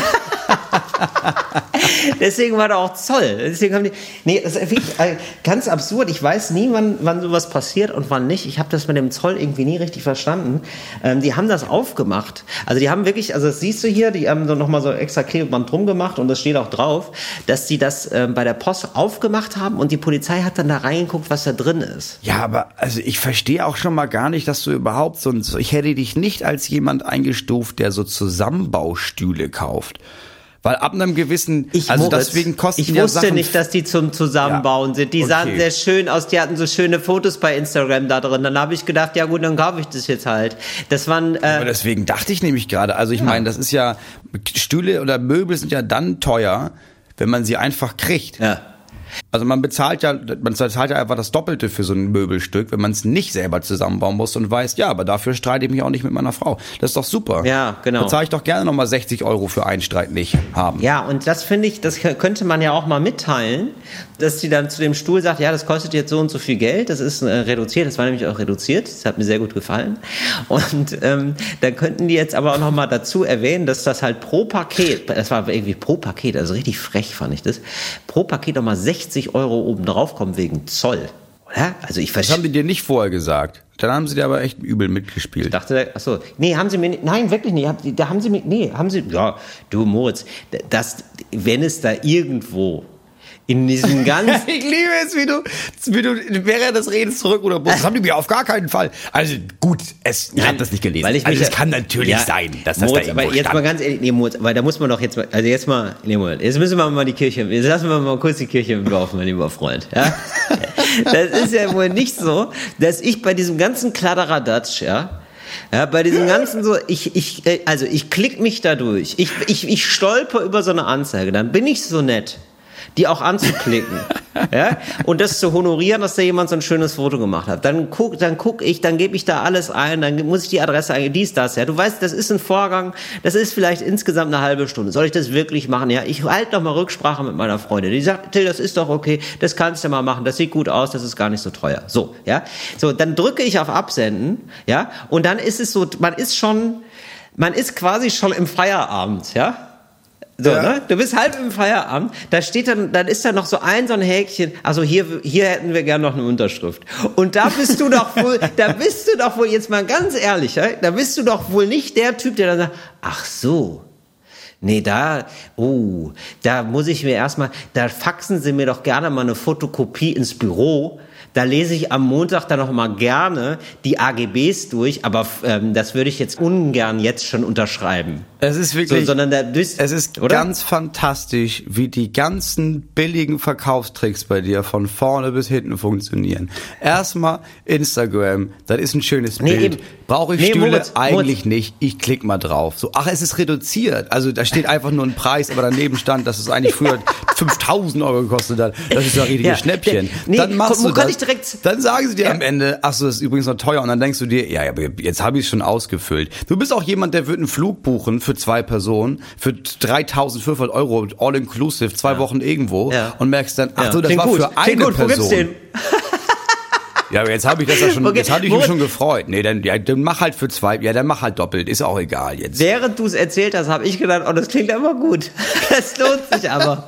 Deswegen war da auch Zoll. Deswegen haben die, nee, das ist wirklich äh, ganz absurd. Ich weiß nie, wann, wann sowas passiert und wann nicht. Ich habe das mit dem Zoll irgendwie nie richtig verstanden. Ähm, die haben das aufgemacht. Also die haben wirklich, also das siehst du hier, die haben so nochmal so extra Klebeband drum gemacht und das steht auch drauf, dass die das ähm, bei der Post aufgemacht haben und die Polizei hat dann da reingeguckt, was da drin ist. Ja, aber also ich verstehe auch schon mal gar nicht, dass du überhaupt so ein... so- Ich hätte dich nicht als jemand eingestuft, der so Zusammenbaustühle kauft. Weil ab einem gewissen... Ich, also Moritz, deswegen kosten ich ja wusste Sachen... nicht, dass die zum Zusammenbauen Ja, sind. Die okay. sahen sehr schön aus, die hatten so schöne Fotos bei Instagram da drin. Dann habe ich gedacht, ja gut, dann kaufe ich das jetzt halt. Das waren... Äh, Aber deswegen dachte ich nämlich gerade, also ich meine, das ist ja... Stühle oder Möbel sind ja dann teuer, wenn man sie einfach kriegt. ja. Also man bezahlt ja, man zahlt ja einfach das Doppelte für so ein Möbelstück, wenn man es nicht selber zusammenbauen muss und weiß, ja, aber dafür streite ich mich auch nicht mit meiner Frau. Das ist doch super. Ja, genau. Da zahle ich doch gerne nochmal sechzig Euro für einen Streit nicht haben. Ja, und das finde ich, das könnte man ja auch mal mitteilen, dass die dann zu dem Stuhl sagt, ja, das kostet jetzt so und so viel Geld, das ist äh, reduziert, das war nämlich auch reduziert, das hat mir sehr gut gefallen. Und ähm, dann könnten die jetzt aber auch noch mal dazu erwähnen, dass das halt pro Paket, das war irgendwie pro Paket, also richtig frech fand ich das, pro Paket nochmal sechzig Euro oben drauf kommen wegen Zoll. Oder? Also ich Das verstehe. haben die dir nicht vorher gesagt. Dann haben sie dir aber echt übel mitgespielt. Ich dachte, ach so, nee, haben sie mir nicht, nein, wirklich nicht, Hab- da haben sie mir, nee, haben sie, ja, du Moritz, das, wenn es da irgendwo in diesem ganzen, Ich liebe es, wie du, wie du während des Redens zurückruderst. Das haben die mir auf gar keinen Fall. Also gut, es, ich habe das nicht gelesen. Weil ich also mich es kann natürlich ja, sein, dass das Moritz, da aber irgendwo jetzt stand. mal ganz ehrlich, nee, Moritz, weil da muss man doch jetzt mal, also jetzt mal, nee, Moritz, jetzt müssen wir mal die Kirche, jetzt lassen wir mal kurz die Kirche im Dorf, mein lieber Freund, ja. Das ist ja wohl nicht so, dass ich bei diesem ganzen Kladderadatsch, ja, Ja, bei diesen ganzen so, ich, ich, also ich klick mich da durch. Ich, ich, ich stolper über so eine Anzeige. Dann bin ich so nett, die auch anzuklicken. Ja? Und das zu honorieren, dass da jemand so ein schönes Foto gemacht hat. Dann guck, dann guck ich, dann gebe ich da alles ein, dann muss ich die Adresse eingeben, dies, das, ja. Du weißt, das ist ein Vorgang, das ist vielleicht insgesamt eine halbe Stunde. Soll ich das wirklich machen? Ja, ich halte noch mal Rücksprache mit meiner Freundin. Die sagt, Till, das ist doch okay, das kannst du mal machen, das sieht gut aus, das ist gar nicht so teuer. So, ja. So, dann drücke ich auf Absenden, ja. Und dann ist es so, man ist schon, man ist quasi schon im Feierabend, ja. So, ja. Ne? Du bist halb im Feierabend, da steht dann, dann ist da noch so ein, so ein Häkchen, also hier, hier hätten wir gerne noch eine Unterschrift. Und da bist du doch wohl, da bist du doch wohl, jetzt mal ganz ehrlich, ja? Da bist du doch wohl nicht der Typ, der dann sagt, ach so, nee, da, oh, da muss ich mir erstmal, da faxen Sie mir doch gerne mal eine Fotokopie ins Büro. Da lese ich am Montag dann noch mal gerne die A G Bs durch, aber ähm, das würde ich jetzt ungern jetzt schon unterschreiben. Es ist wirklich, so, sondern da, es ist oder? ganz fantastisch, wie die ganzen billigen Verkaufstricks bei dir von vorne bis hinten funktionieren. Erstmal Instagram, das ist ein schönes nee, Bild. Brauche ich nee, Stühle? Moritz, Eigentlich Moritz. nicht. Ich klick mal drauf. So, ach, es ist reduziert. Also da steht einfach nur ein Preis, aber daneben stand, dass es eigentlich früher fünftausend Euro gekostet hat. Das ist ja ein richtiges ja, Schnäppchen. Nee, dann machst komm, du das. Direkt, dann sagen sie dir ja. am Ende, ach so, das ist übrigens noch teuer. Und dann denkst du dir, ja, aber jetzt habe ich es schon ausgefüllt. Du bist auch jemand, der wird einen Flug buchen für zwei Personen für dreitausendfünfhundert Euro all-inclusive, zwei ja. Wochen irgendwo ja. und merkst dann, ach so, das Klingt war gut. für eine Klingt gut. Person. Wo gibt's den? Ja, aber jetzt habe ich das ja schon, okay. jetzt hatte ich mich schon gefreut. Nee, dann, ja, dann mach halt für zwei, ja, dann mach halt doppelt, ist auch egal jetzt. Während du es erzählt hast, habe ich gedacht, oh, das klingt aber gut. Das lohnt sich aber.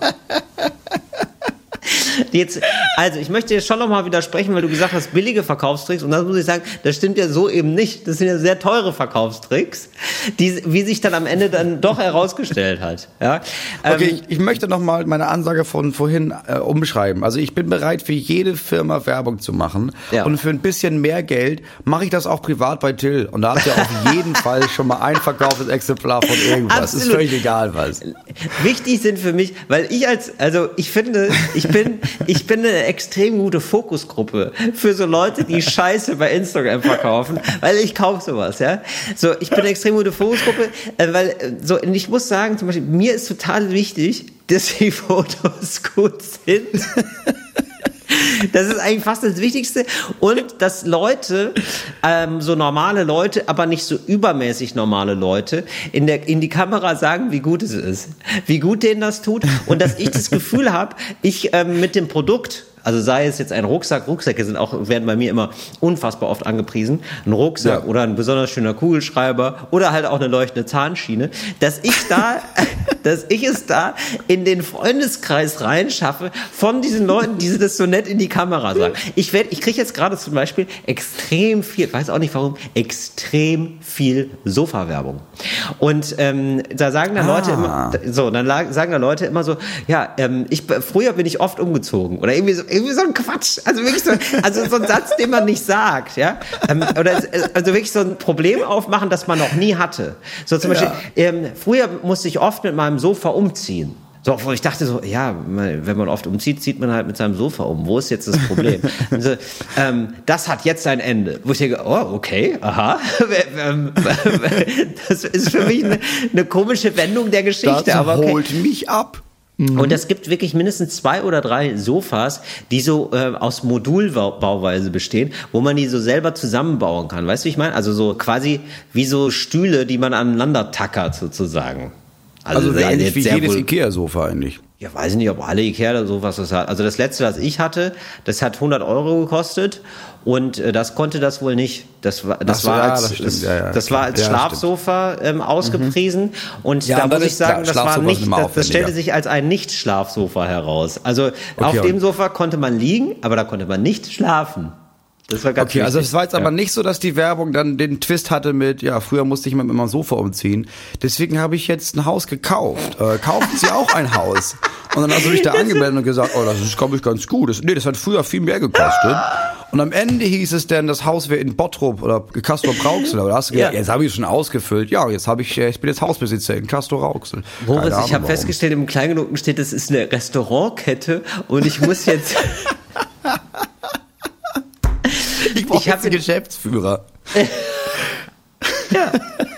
Jetzt, also ich möchte jetzt schon nochmal widersprechen, weil du gesagt hast, billige Verkaufstricks, und das muss ich sagen, das stimmt ja so eben nicht. Das sind ja sehr teure Verkaufstricks, die, wie sich dann am Ende dann doch herausgestellt hat. Ja? Okay, ähm, ich, ich möchte nochmal meine Ansage von vorhin äh, umschreiben. Also ich bin bereit, für jede Firma Werbung zu machen ja. und für ein bisschen mehr Geld mache ich das auch privat bei Till. Und da habt ihr auf jeden Fall schon mal ein verkauftes Exemplar von irgendwas. Absolut. Ist völlig egal was. Wichtig sind für mich, weil ich als, also ich finde, ich bin Ich bin eine extrem gute Fokusgruppe für so Leute, die Scheiße bei Instagram verkaufen, weil ich kaufe sowas, ja. So, ich bin eine extrem gute Fokusgruppe, weil so, und ich muss sagen, zum Beispiel, mir ist total wichtig, dass die Fotos gut sind. Das ist eigentlich fast das Wichtigste. Und dass Leute, ähm, so normale Leute, aber nicht so übermäßig normale Leute, in der, in die Kamera sagen, wie gut es ist. Wie gut denen das tut. Und dass ich das Gefühl habe, ich ähm, mit dem Produkt, also sei es jetzt ein Rucksack, Rucksäcke sind auch, werden bei mir immer unfassbar oft angepriesen, ein Rucksack ja. oder ein besonders schöner Kugelschreiber oder halt auch eine leuchtende Zahnschiene, dass ich da, dass ich es da in den Freundeskreis reinschaffe von diesen Leuten, die das so nett in die Kamera sagen. Ich werde, ich kriege jetzt gerade zum Beispiel extrem viel, weiß auch nicht warum, extrem viel Sofa-Werbung. Und ähm, da sagen dann ah. Leute immer, so, dann sagen da Leute immer so, ja, ähm, ich früher bin ich oft umgezogen oder irgendwie so. Irgendwie so ein Quatsch, also wirklich so, also so ein Satz, den man nicht sagt, ja, ähm, oder also wirklich so ein Problem aufmachen, das man noch nie hatte. So zum Beispiel, ja. ähm, früher musste ich oft mit meinem Sofa umziehen. So, wo ich dachte so, ja, wenn man oft umzieht, zieht man halt mit seinem Sofa um. Wo ist jetzt das Problem? Also, ähm, das hat jetzt ein Ende. Wo ich denke, oh, okay, aha. Das ist für mich eine, eine komische Wendung der Geschichte. Das aber okay. holt mich ab. Mhm. Und es gibt wirklich mindestens zwei oder drei Sofas, die so äh, aus Modulbauweise bestehen, wo man die so selber zusammenbauen kann. Weißt du, wie ich meine? Also so quasi wie so Stühle, die man aneinander tackert sozusagen. Also, also ähnlich wie jedes Ikea-Sofa eigentlich. Ja, weiß ich nicht, ob alle Ikea-Sofas das hat. Also das letzte, das ich hatte, das hat hundert Euro gekostet und äh, das konnte das wohl nicht. Das war, das so, war als, ja, das, das, ja, ja, das war als ja, Schlafsofa ähm, ausgepriesen mhm. und ja, da muss ich sagen, das war nicht, das, das stellte sich als ein Nicht-Schlafsofa heraus. Also okay, auf dem Sofa konnte man liegen, aber da konnte man nicht schlafen. Das war ganz okay, wichtig. Also es war jetzt ja. aber nicht so, dass die Werbung dann den Twist hatte mit, ja, früher musste ich mal mit meinem Sofa umziehen. Deswegen habe ich jetzt ein Haus gekauft. Äh, kaufen Sie auch ein Haus? Und dann hast du dich da angemeldet und gesagt, oh, das ist, glaube ich, ganz gut. Das, nee, das hat früher viel mehr gekostet. Und am Ende hieß es dann, das Haus wäre in Bottrop oder Castrop-Rauxel. Aber da hast du gesagt, ja. jetzt habe ich es schon ausgefüllt. Ja, jetzt habe ich, ich bin jetzt Hausbesitzer in Castrop-Rauxel. Moritz, ich habe festgestellt, im Kleingedruckten steht, das ist eine Restaurantkette und ich muss jetzt... Ich brauche jetzt einen Geschäftsführer. Ja.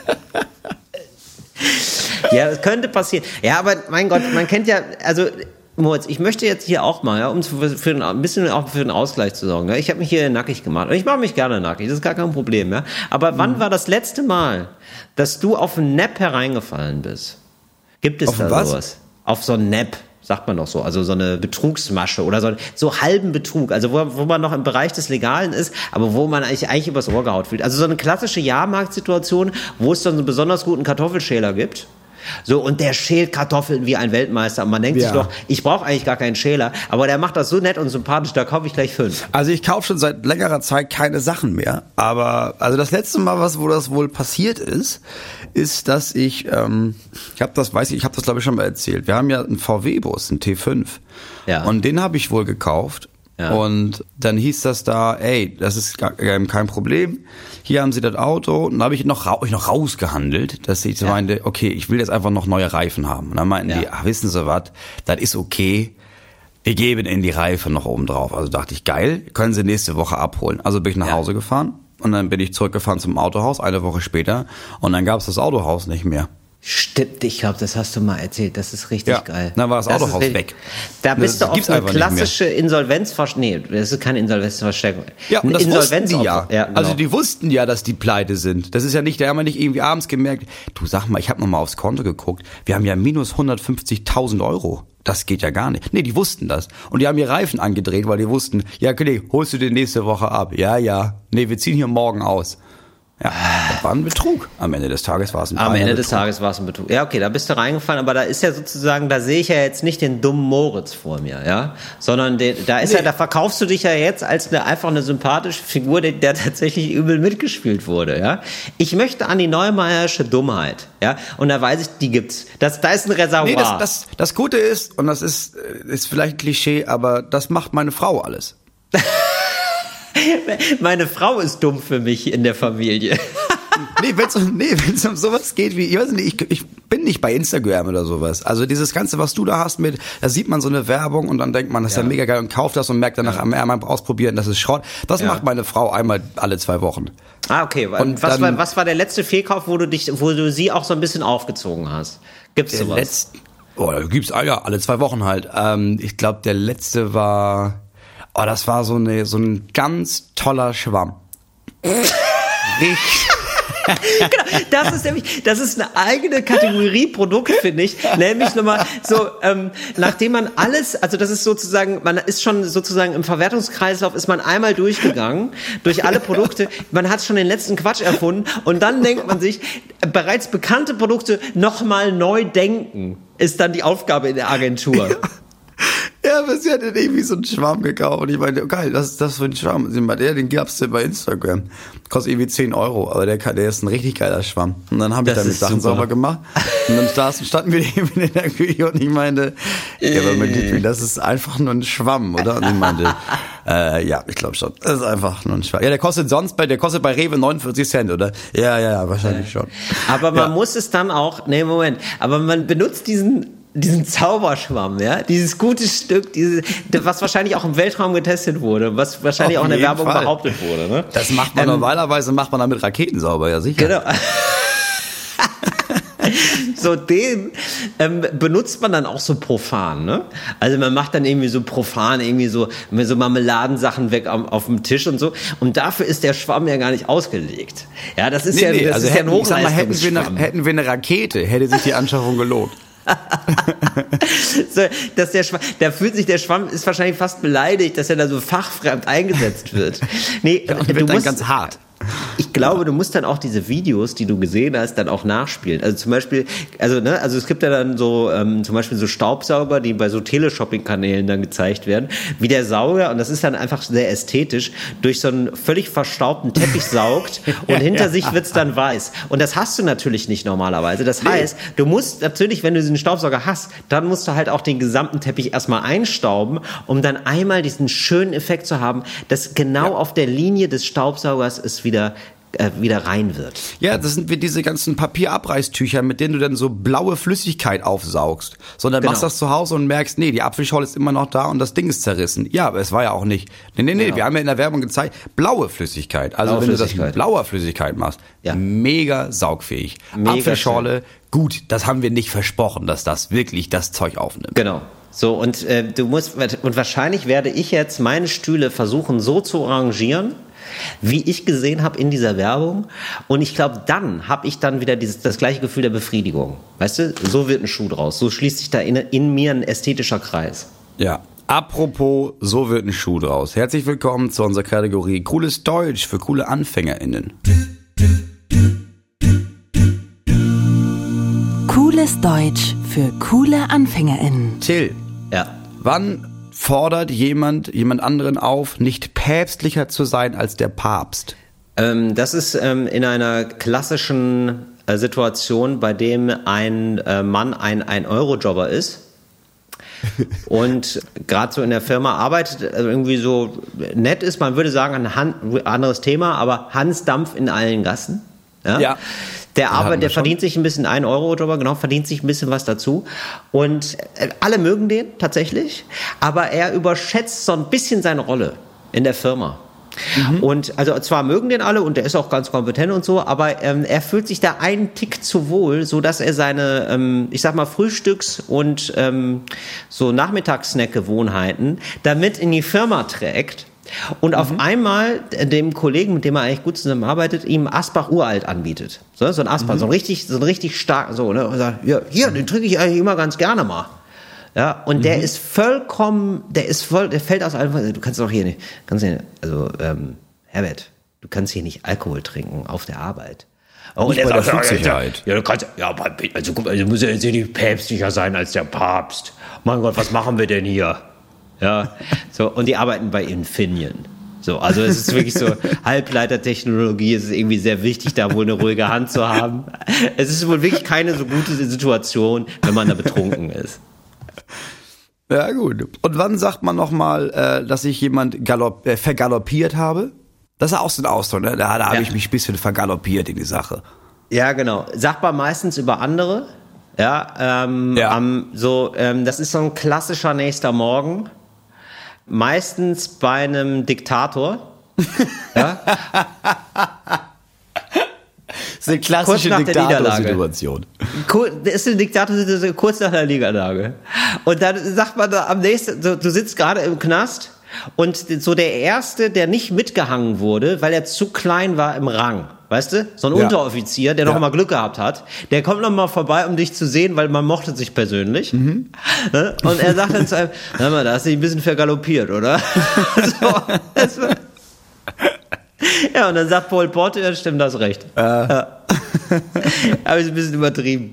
Ja, das könnte passieren. Ja, aber mein Gott, man kennt ja, also Moritz, ich möchte jetzt hier auch mal, ja, um für, für ein bisschen auch für einen Ausgleich zu sorgen. Ja, ich habe mich hier nackig gemacht und ich mache mich gerne nackig, das ist gar kein Problem. Ja. Aber mhm. wann war das letzte Mal, dass du auf einen Nap hereingefallen bist? Gibt es auf da was? sowas? Auf so einen Nap, sagt man doch so, also so eine Betrugsmasche oder so, so halben Betrug, also wo, wo man noch im Bereich des Legalen ist, aber wo man eigentlich, eigentlich übers Ohr gehaut fühlt. Also so eine klassische Jahrmarktsituation, wo es dann so einen besonders guten Kartoffelschäler gibt. So, und der schält Kartoffeln wie ein Weltmeister. Und man denkt ja. sich doch, ich brauche eigentlich gar keinen Schäler, aber der macht das so nett und sympathisch, da kaufe ich gleich fünf. Also ich kaufe schon seit längerer Zeit keine Sachen mehr, aber also das letzte Mal, was wo das wohl passiert ist, ist, dass ich, ähm, ich habe das, weiß ich, ich habe das glaube ich schon mal erzählt. Wir haben ja einen V W-Bus, einen T fünf, ja. Und den habe ich wohl gekauft. Ja. Und dann hieß das da, ey, das ist gar, kein Problem. Hier haben sie das Auto. Und dann habe ich noch, ra- ich noch rausgehandelt, dass ich so ja. meinte, okay, ich will jetzt einfach noch neue Reifen haben. Und dann meinten ja. die, ach, wissen Sie was, das ist okay. Wir geben Ihnen die Reifen noch oben drauf. Also dachte ich, geil, können Sie nächste Woche abholen. Also bin ich nach ja. Hause gefahren und dann bin ich zurückgefahren zum Autohaus, eine Woche später. Und dann gab es das Autohaus nicht mehr. Stimmt, ich glaube, das hast du mal erzählt. Das ist richtig ja, geil. Dann war das, das Autohaus weg. Da bist das du auf eine klassische Insolvenzverstärkung. Nee, das ist keine Insolvenzverstärkung. Ja, und das wussten die ja. ja genau. Also die wussten ja, dass die pleite sind. Das ist ja nicht, da haben wir nicht irgendwie abends gemerkt, du sag mal, ich habe noch mal aufs Konto geguckt, wir haben ja minus hundertfünfzigtausend Euro. Das geht ja gar nicht. Nee, die wussten das. Und die haben ihr Reifen angedreht, weil die wussten, ja, okay, holst du den nächste Woche ab? Ja, ja. Nee, wir ziehen hier morgen aus. Ja, das war ein Betrug. Am Ende des Tages war es ein Betrug. Am Ende des Tages war es ein Betrug. Ja, okay, da bist du reingefallen, aber da ist ja sozusagen, da sehe ich ja jetzt nicht den dummen Moritz vor mir, ja, sondern den, da ist nee. ja, da verkaufst du dich ja jetzt als eine, einfach eine sympathische Figur, der, der tatsächlich übel mitgespielt wurde, ja. Ich möchte an die Neumeyersche Dummheit, ja, und da weiß ich, die gibt's. Das, da ist ein Reservoir. Nee, das, das, das Gute ist, und das ist, ist vielleicht ein Klischee, aber das macht meine Frau alles. Meine Frau ist dumm für mich in der Familie. Nee, wenn es um, nee, wenn's um sowas geht wie, ich weiß nicht, ich, ich bin nicht bei Instagram oder sowas. Also dieses Ganze, was du da hast mit, da sieht man so eine Werbung und dann denkt man, das ist ja, ja mega geil und kauft das und merkt danach, ja. einmal ausprobieren, das ist Schrott. Das ja. macht meine Frau einmal alle zwei Wochen. Ah, okay. Und was, dann, war, was war der letzte Fehlkauf, wo du dich, wo du sie auch so ein bisschen aufgezogen hast? Gibt's sowas? Letzt, oh, da gibt's, ja, alle zwei Wochen halt. Ähm, ich glaube, der letzte war... Oh, das war so eine so ein ganz toller Schwamm. Richtig. Genau, das ist nämlich, das ist eine eigene Kategorie Produkt, finde ich. Nämlich nochmal so, ähm, nachdem man alles, also das ist sozusagen, man ist schon sozusagen im Verwertungskreislauf, ist man einmal durchgegangen durch alle Produkte. Man hat schon den letzten Quatsch erfunden und dann denkt man sich, bereits bekannte Produkte nochmal neu denken, ist dann die Aufgabe in der Agentur. Ja. Ja, aber sie hat dann irgendwie so einen Schwamm gekauft und ich meinte, oh geil, was ist das für ein Schwamm? Sie meinte, ja, den gab's ja bei Instagram. Kostet irgendwie zehn Euro, aber der, der ist ein richtig geiler Schwamm. Und dann habe ich damit Sachen super. sauber gemacht und dann saßen, standen wir eben in der Küche und ich meinte, ja, aber mein Liebling, das ist einfach nur ein Schwamm, oder? Und ich meinte, äh, ja, ich glaube schon, das ist einfach nur ein Schwamm. Ja, der kostet sonst bei, der kostet bei Rewe neunundvierzig Cent, oder? Ja, ja, ja, wahrscheinlich schon. Aber man ja. muss es dann auch, nee, Moment, aber man benutzt diesen diesen Zauberschwamm, ja, dieses gute Stück, diese, was wahrscheinlich auch im Weltraum getestet wurde, was wahrscheinlich Auf auch in der Werbung Fall. behauptet wurde, ne? Das macht man ähm, normalerweise, macht man damit Raketen sauber, ja sicher. Genau. So, den ähm, benutzt man dann auch so profan, ne? Also man macht dann irgendwie so profan irgendwie so, so Marmeladensachen weg auf, auf dem Tisch und so. Und dafür ist der Schwamm ja gar nicht ausgelegt. Ja, das ist nee, ja, das nee, also ist hätten, ja ein Hochleistungsschwamm. Hätten wir, eine, hätten wir eine Rakete, hätte sich die Anschaffung gelohnt. So, dass der Schwamm, da fühlt sich der Schwamm, ist wahrscheinlich fast beleidigt, dass er da so fachfremd eingesetzt wird. Nee, ja, und der wird dann ganz hart. Ich glaube, du musst dann auch diese Videos, die du gesehen hast, dann auch nachspielen. Also zum Beispiel, also ne, also es gibt ja dann so ähm, zum Beispiel so Staubsauger, die bei so Teleshopping-Kanälen dann gezeigt werden, wie der Sauger, und das ist dann einfach sehr ästhetisch, durch so einen völlig verstaubten Teppich saugt und ja, hinter ja. sich wird's dann weiß. Und das hast du natürlich nicht normalerweise. Das nee. heißt, du musst natürlich, wenn du diesen Staubsauger hast, dann musst du halt auch den gesamten Teppich erstmal einstauben, um dann einmal diesen schönen Effekt zu haben, dass genau ja. auf der Linie des Staubsaugers es wieder äh, wieder rein wird. Ja, das sind wie diese ganzen Papierabreißtücher, mit denen du dann so blaue Flüssigkeit aufsaugst. Sondern Genau. machst das zu Hause und merkst, nee, die Apfelschorle ist immer noch da und das Ding ist zerrissen. Ja, aber es war ja auch nicht. Nee, nee, nee, Genau. wir haben ja in der Werbung gezeigt, blaue Flüssigkeit. Also Blaue wenn du das Flüssigkeit. mit blauer Flüssigkeit machst, Ja. mega saugfähig. Mega Apfelschorle, gut, das haben wir nicht versprochen, dass das wirklich das Zeug aufnimmt. Genau. So, und äh, du musst, und wahrscheinlich werde ich jetzt meine Stühle versuchen so zu arrangieren, wie ich gesehen habe in dieser Werbung. Und ich glaube, dann habe ich dann wieder dieses, das gleiche Gefühl der Befriedigung. Weißt du, so wird ein Schuh draus. So schließt sich da in, in mir ein ästhetischer Kreis. Ja. Apropos, so wird ein Schuh draus. Herzlich willkommen zu unserer Kategorie Cooles Deutsch für coole AnfängerInnen. Cooles Deutsch für coole AnfängerInnen. Till, Ja. wann fordert jemand jemand anderen auf, nicht päpstlicher zu sein als der Papst? Ähm, das ist ähm, in einer klassischen äh, Situation, bei dem ein äh, Mann ein ein-Euro-Jobber ist und gerade so in der Firma arbeitet, äh, irgendwie so nett ist, man würde sagen, ein Han- anderes Thema, aber Hans Dampf in allen Gassen. Ja. Ja. Der hatten wir arbeitet, der schon. verdient sich ein bisschen ein Euro-Jobber, genau, verdient sich ein bisschen was dazu. Und äh, alle mögen den tatsächlich, aber er überschätzt so ein bisschen seine Rolle in der Firma. Mhm. Und also zwar mögen den alle und der ist auch ganz kompetent und so, aber ähm, er fühlt sich da einen Tick zu wohl, so dass er seine, ähm, ich sag mal, Frühstücks- und ähm, so Nachmittagssnack-Gewohnheiten damit in die Firma trägt. Und auf einmal dem Kollegen, mit dem er eigentlich gut zusammenarbeitet, ihm Asbach Uralt anbietet. So, so ein Asbach, mhm. so ein richtig, so ein richtig stark, so, ne? Und sagt, ja, hier, den trinke ich eigentlich immer ganz gerne mal. Ja, und mhm. der ist vollkommen, der ist voll, der fällt aus allem, du kannst doch hier nicht, kannst hier, also, ähm, Herbert, du kannst hier nicht Alkohol trinken auf der Arbeit. Oh, Nicht bei der Flugsicherheit. Ja, du kannst, ja, aber, also, guck mal, du musst ja jetzt nicht päpstlicher sein als der Papst. Mein Gott, was machen wir denn hier? Ja, so, und die arbeiten bei Infineon. So, also es ist wirklich so, Halbleitertechnologie, es ist irgendwie sehr wichtig, da wohl eine ruhige Hand zu haben. Es ist wohl wirklich keine so gute Situation, wenn man da betrunken ist. Ja, gut. Und wann sagt man nochmal, äh, dass ich jemand galopp, äh, vergaloppiert habe? Das ist auch so ein Ausdruck, ne? Da, da habe Ja. ich mich ein bisschen vergaloppiert in die Sache. Ja, genau. Sagt man meistens über andere. Ja, ähm, Ja. Am, so, ähm, das ist so ein klassischer nächster Morgen. Meistens bei einem Diktator. Ja. Das ist eine klassische Kurz nach der Diktatorsituation. Das ist eine Diktatorsituation kurz nach der Niederlage. Und dann sagt man da am nächsten, so, du sitzt gerade im Knast und so der Erste, der nicht mitgehangen wurde, weil er zu klein war im Rang. Weißt du? So ein Ja. Unteroffizier, der noch Ja. mal Glück gehabt hat, der kommt noch mal vorbei, um dich zu sehen, weil man mochte sich persönlich. Mhm. Ne? Und er sagt dann zu einem, hör mal, da hast du dich ein bisschen vergaloppiert, oder? so, das war, ja, und dann sagt Pol Pot, ja, stimmt, das recht. Äh. Ja. Aber ist ein bisschen übertrieben.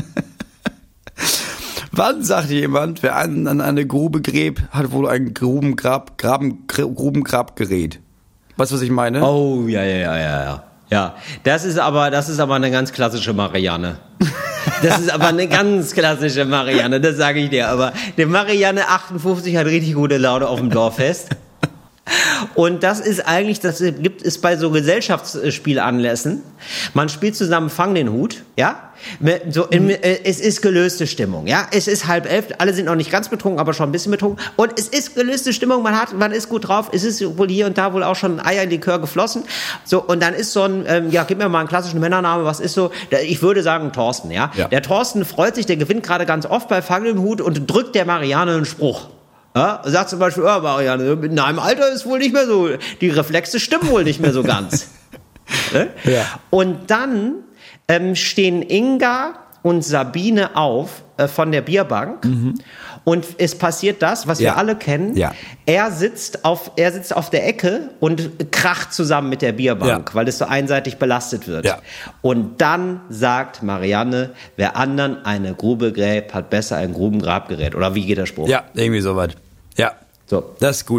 Wann sagt jemand, wer an, an eine Grube gräbt, hat wohl ein Grubengrab, Graben, Grubengrabgerät? Weißt du, was ich meine? Oh, ja, ja, ja, ja, ja. Ja, das ist aber, das ist aber eine ganz klassische Marianne. Das ist aber eine ganz klassische Marianne, das sage ich dir. Aber der Marianne achtundfünfzig hat richtig gute Laune auf dem Dorffest. Und das ist eigentlich, das gibt es bei so Gesellschaftsspielanlässen. Man spielt zusammen Fang den Hut, ja. So, in, es ist gelöste Stimmung, ja. Es ist halb elf, alle sind noch nicht ganz betrunken, aber schon ein bisschen betrunken. Und es ist gelöste Stimmung, man hat, man ist gut drauf. Es ist wohl hier und da wohl auch schon ein Eierlikör geflossen. So, und dann ist so ein, ähm, ja, gib mir mal einen klassischen Männername, was ist so? Ich würde sagen Thorsten, ja. Ja. Der Thorsten freut sich, der gewinnt gerade ganz oft bei Fang den Hut und drückt der Marianne einen Spruch. Ja, sagt zum Beispiel, oh, Marianne, in deinem Alter ist wohl nicht mehr so, die Reflexe stimmen wohl nicht mehr so ganz. ne? Ja. Und dann ähm, stehen Inga und Sabine auf äh, von der Bierbank mhm. und es passiert das, was Ja. wir alle kennen. Ja. Er sitzt auf, er sitzt auf der Ecke und kracht zusammen mit der Bierbank, Ja. weil es so einseitig belastet wird. Ja. Und dann sagt Marianne, wer anderen eine Grube gräbt, hat besser ein Grubengrabgerät. Oder wie geht der Spruch? Ja, irgendwie soweit. Ja. So. Das ist gut.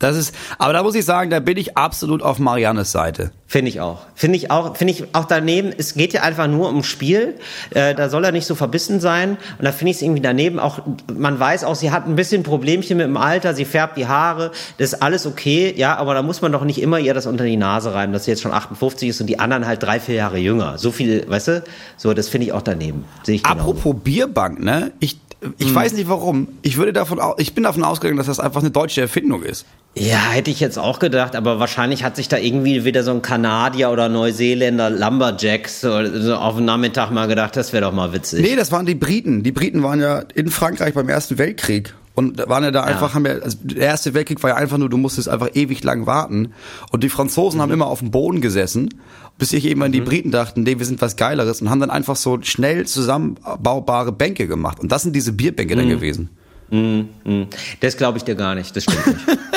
Das ist, aber da muss ich sagen, da bin ich absolut auf Mariannes Seite. Finde ich auch. Finde ich auch, finde ich auch daneben, es geht ja einfach nur ums Spiel. Äh, da soll er nicht so verbissen sein. Und da finde ich es irgendwie daneben auch, man weiß auch, sie hat ein bisschen Problemchen mit dem Alter, sie färbt die Haare, das ist alles okay, ja, aber da muss man doch nicht immer ihr das unter die Nase reiben, dass sie jetzt schon achtundfünfzig ist und die anderen halt drei, vier Jahre jünger. So viel, weißt du? So, das finde ich auch daneben. Sehe ich genau. Apropos Bierbank, ne? Ich, ich hm. weiß nicht warum. Ich würde davon, ich bin davon ausgegangen, dass das einfach eine deutsche Erfindung ist. Ja, hätte ich jetzt auch gedacht, aber wahrscheinlich hat sich da irgendwie wieder so ein Kanadier oder Neuseeländer Lumberjacks so auf den Nachmittag mal gedacht, das wäre doch mal witzig. Nee, das waren die Briten. Die Briten waren ja in Frankreich beim Ersten Weltkrieg und waren ja da einfach, ja. haben ja, also der Erste Weltkrieg war ja einfach nur, du musstest einfach ewig lang warten und die Franzosen mhm. haben immer auf dem Boden gesessen, bis sich eben mhm. die Briten dachten, nee, wir sind was Geileres und haben dann einfach so schnell zusammenbaubare Bänke gemacht und das sind diese Bierbänke mhm. dann gewesen. Mhm. Das glaube ich dir gar nicht, das stimmt nicht.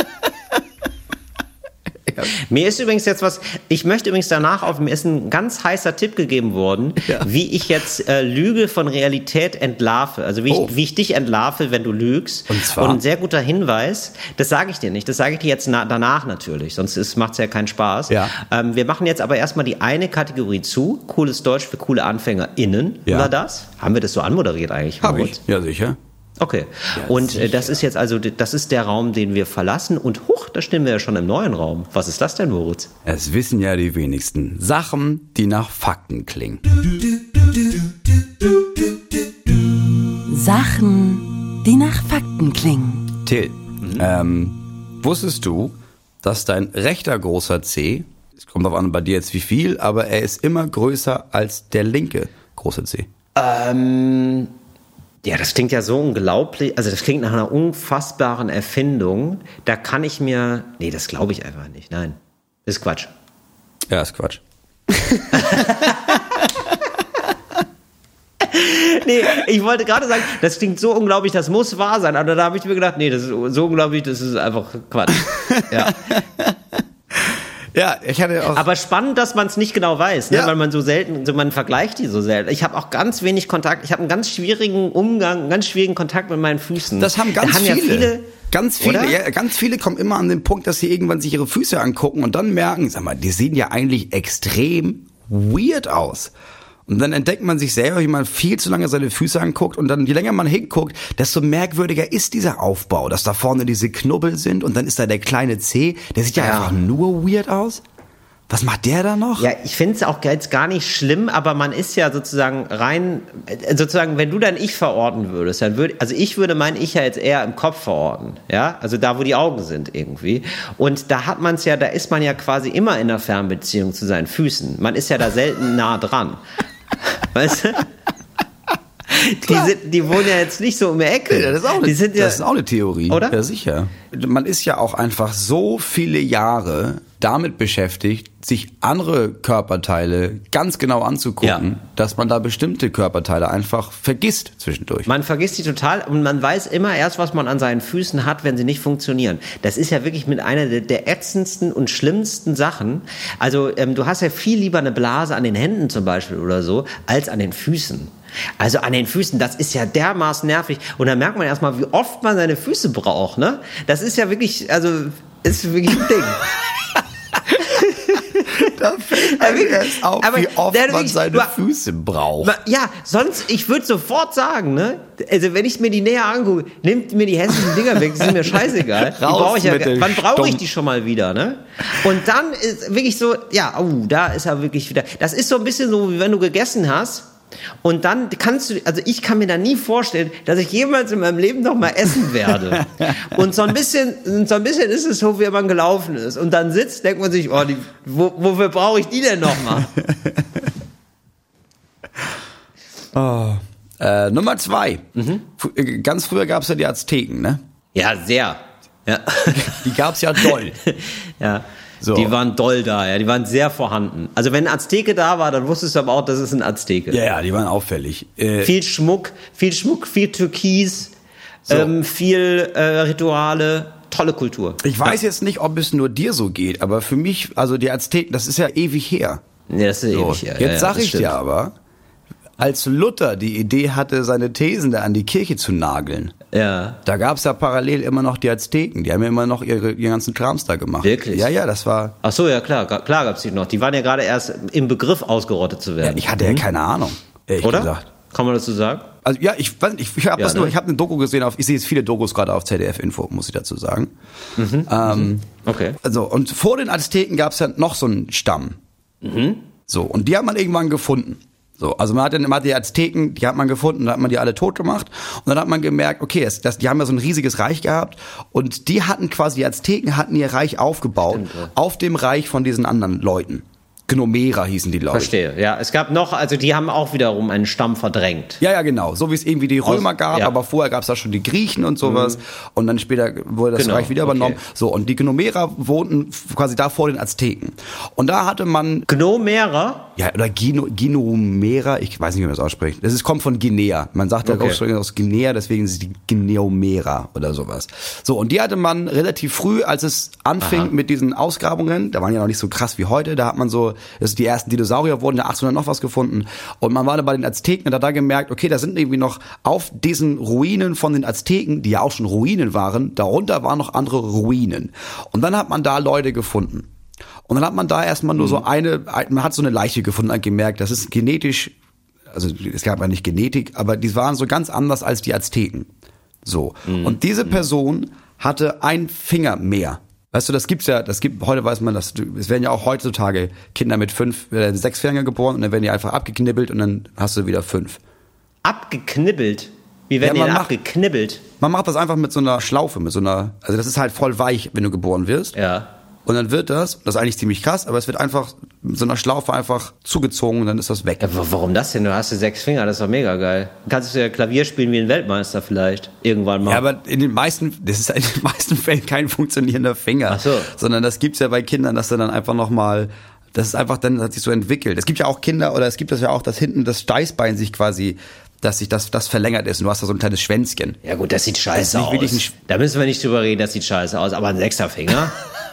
Ja. Mir ist übrigens jetzt was, ich möchte übrigens danach auf, mir ist ein ganz heißer Tipp gegeben worden, ja. wie ich jetzt äh, Lüge von Realität entlarve. Also wie, oh. ich, wie ich dich entlarve, wenn du lügst. Und zwar? Und ein sehr guter Hinweis, das sage ich dir nicht, das sage ich dir jetzt na, danach natürlich, sonst macht es ja keinen Spaß. Ja. Ähm, wir machen jetzt aber erstmal die eine Kategorie zu, cooles Deutsch für coole AnfängerInnen. Ja. Oder das? Haben wir das so anmoderiert eigentlich? Hab ich, ja sicher. Okay, ja, und sicher. Das ist jetzt also, das ist der Raum, den wir verlassen und huch, da stehen wir ja schon im neuen Raum. Was ist das denn, Moritz? Es wissen ja die wenigsten. Sachen, die nach Fakten klingen. Sachen, die nach Fakten klingen. Till, mhm. ähm, wusstest du, dass dein rechter großer C, es kommt darauf an bei dir jetzt wie viel, aber er ist immer größer als der linke große C? Ähm... Ja, das klingt ja so unglaublich, also das klingt nach einer unfassbaren Erfindung. Da kann ich mir, nee, das glaube ich einfach nicht, nein, das ist Quatsch. Ja, ist Quatsch. Nee, ich wollte gerade sagen, das klingt so unglaublich, das muss wahr sein, aber da habe ich mir gedacht, nee, das ist so unglaublich, das ist einfach Quatsch. Ja. Ja, ich hatte auch. Aber spannend, dass man es nicht genau weiß, ne? Ja. Weil man so selten, so man vergleicht die so selten. Ich habe auch ganz wenig Kontakt, ich habe einen ganz schwierigen Umgang, einen ganz schwierigen Kontakt mit meinen Füßen. Das haben ganz da haben viele. Ja viele. Ganz viele, ja, ganz viele kommen immer an den Punkt, dass sie irgendwann sich ihre Füße angucken und dann merken, sag mal, die sehen ja eigentlich extrem weird aus. Und dann entdeckt man sich selber, wie man viel zu lange seine Füße anguckt und dann, je länger man hinguckt, desto merkwürdiger ist dieser Aufbau, dass da vorne diese Knubbel sind und dann ist da der kleine Zeh, der sieht ja, ja. einfach nur weird aus. Was macht der da noch? Ja, ich finde es auch jetzt gar nicht schlimm, aber man ist ja sozusagen rein, sozusagen, wenn du dein Ich verorten würdest, dann würde, also ich würde mein Ich ja jetzt eher im Kopf verorten, ja, also da, wo die Augen sind irgendwie. Und da hat man es ja, da ist man ja quasi immer in einer Fernbeziehung zu seinen Füßen. Man ist ja da selten nah dran. Weißt du? Die, sind, die wohnen ja jetzt nicht so um die Ecke. Ja, das, ist auch eine, die sind ja, das ist auch eine Theorie. Oder? Ja, sicher. Man ist ja auch einfach so viele Jahre damit beschäftigt, sich andere Körperteile ganz genau anzugucken, ja. dass man da bestimmte Körperteile einfach vergisst zwischendurch. Man vergisst die total und man weiß immer erst, was man an seinen Füßen hat, wenn sie nicht funktionieren. Das ist ja wirklich mit einer der, der ätzendsten und schlimmsten Sachen. Also ähm, du hast ja viel lieber eine Blase an den Händen zum Beispiel oder so, als an den Füßen. Also an den Füßen, das ist ja dermaßen nervig. Und dann merkt man erstmal, wie oft man seine Füße braucht, ne? Das ist ja wirklich, also, ist wirklich ein Ding. Da fällt einem erst auf, aber, wie oft der, man seine du, Füße braucht. Ja, sonst, ich würde sofort sagen, ne? Also wenn ich mir die näher angucke, nimmt mir die hässlichen Dinger weg, die sind mir scheißegal. Die brauche ich ja, wann brauche ich die schon mal wieder, ne? Und dann ist wirklich so, ja, oh, da ist er wirklich wieder. Das ist so ein bisschen so, wie wenn du gegessen hast. Und dann kannst du, also ich kann mir da nie vorstellen, dass ich jemals in meinem Leben noch mal essen werde. Und so ein bisschen, so ein bisschen ist es so, wie man gelaufen ist. Und dann sitzt, denkt man sich, oh, die, wo, wofür brauche ich die denn noch mal? Oh. Äh, Nummer zwei. Mhm. Ganz früher gab es ja die Azteken, ne? Ja, sehr. Ja. Die gab's ja doll. Ja. So. Die waren doll da, ja, die waren sehr vorhanden. Also wenn ein Azteke da war, dann wusstest du aber auch, das ist ein Azteke. Ja, ja, die waren auffällig. Äh, viel Schmuck, viel Schmuck, viel Türkis, so. ähm, viel äh, Rituale, tolle Kultur. Ich weiß ja. jetzt nicht, ob es nur dir so geht, aber für mich, also die Azteken, das ist ja ewig her. Ja, das ist so. ewig her. Jetzt ja, sag ja, ich dir aber, als Luther die Idee hatte, seine Thesen da an die Kirche zu nageln, Ja. Da gab es ja parallel immer noch die Azteken. Die haben ja immer noch ihre, ihren ganzen Krams da gemacht. Wirklich? Ja, ja, das war... Ach so, ja klar, klar gab es die noch. Die waren ja gerade erst im Begriff, ausgerottet zu werden. Ja, ich hatte ja keine Ahnung, ehrlich Oder? gesagt. Kann man dazu sagen? Also ja, ich weiß nicht, ich, ich habe Ja, das nur, ne? ich habe eine Doku gesehen, auf, ich sehe jetzt viele Dokus gerade auf Z D F Info, muss ich dazu sagen. Mhm, ähm, okay. Also und vor den Azteken gab es ja noch so einen Stamm. Mhm. So, und die hat man irgendwann gefunden. So, also man hat dann immer die Azteken, die hat man gefunden, dann hat man die alle tot gemacht und dann hat man gemerkt, okay, das, das, die haben ja so ein riesiges Reich gehabt und die hatten quasi, die Azteken hatten ihr Reich aufgebaut. Stimmt, ja. Auf dem Reich von diesen anderen Leuten. Gnomera hießen die, glaube ich. Verstehe, ja. Es gab noch, also die haben auch wiederum einen Stamm verdrängt. Ja, ja, genau. So wie es irgendwie die Römer Aus, gab, ja. aber vorher gab es da schon die Griechen und sowas. Mhm. Und dann später wurde das genau, Reich wieder übernommen. okay. So, und die Gnomera wohnten quasi da vor den Azteken. Und da hatte man... Gnomera? Ja, oder Gino, Ginomera, ich weiß nicht, wie man das ausspricht. Das ist, kommt von Guinea. Man sagt ja okay. aus Guinea, deswegen ist es die Gineomera oder sowas. So, und die hatte man relativ früh, als es anfing Aha. mit diesen Ausgrabungen, da waren ja noch nicht so krass wie heute, da hat man so, das ist die ersten Dinosaurier wurden ja achtzehnhundert noch was gefunden. Und man war da bei den Azteken und hat da gemerkt, okay, da sind irgendwie noch auf diesen Ruinen von den Azteken, die ja auch schon Ruinen waren, darunter waren noch andere Ruinen. Und dann hat man da Leute gefunden. Und dann hat man da erstmal nur mhm. so eine, man hat so eine Leiche gefunden und gemerkt, das ist genetisch, also es gab ja nicht Genetik, aber die waren so ganz anders als die Azteken. So. Mhm. Und diese Person hatte einen Finger mehr. Weißt du, das gibt's ja, das gibt, heute weiß man das, es werden ja auch heutzutage Kinder mit fünf, äh, sechs Fingern geboren und dann werden die einfach abgeknibbelt und dann hast du wieder fünf. Abgeknibbelt? Wie werden ja, die denn macht, abgeknibbelt? Man macht das einfach mit so einer Schlaufe, mit so einer, also das ist halt voll weich, wenn du geboren wirst. Ja. Und dann wird das, das ist eigentlich ziemlich krass, aber es wird einfach mit so einer Schlaufe einfach zugezogen und dann ist das weg. Ja, warum das denn? Du hast ja sechs Finger, das ist doch mega geil. Dann kannst du ja Klavier spielen wie ein Weltmeister vielleicht, irgendwann mal. Ja, aber in den meisten, das ist in den meisten Fällen kein funktionierender Finger. Ach so. Sondern das gibt's ja bei Kindern, dass du dann einfach nochmal, das ist einfach dann, hat sich so entwickelt. Es gibt ja auch Kinder, oder es gibt das ja auch, dass hinten das Steißbein sich quasi, dass sich das, das verlängert ist und du hast da so ein kleines Schwänzchen. Ja gut, das sieht scheiße aus. Sch- da müssen wir nicht drüber reden, das sieht scheiße aus, aber ein sechster Finger?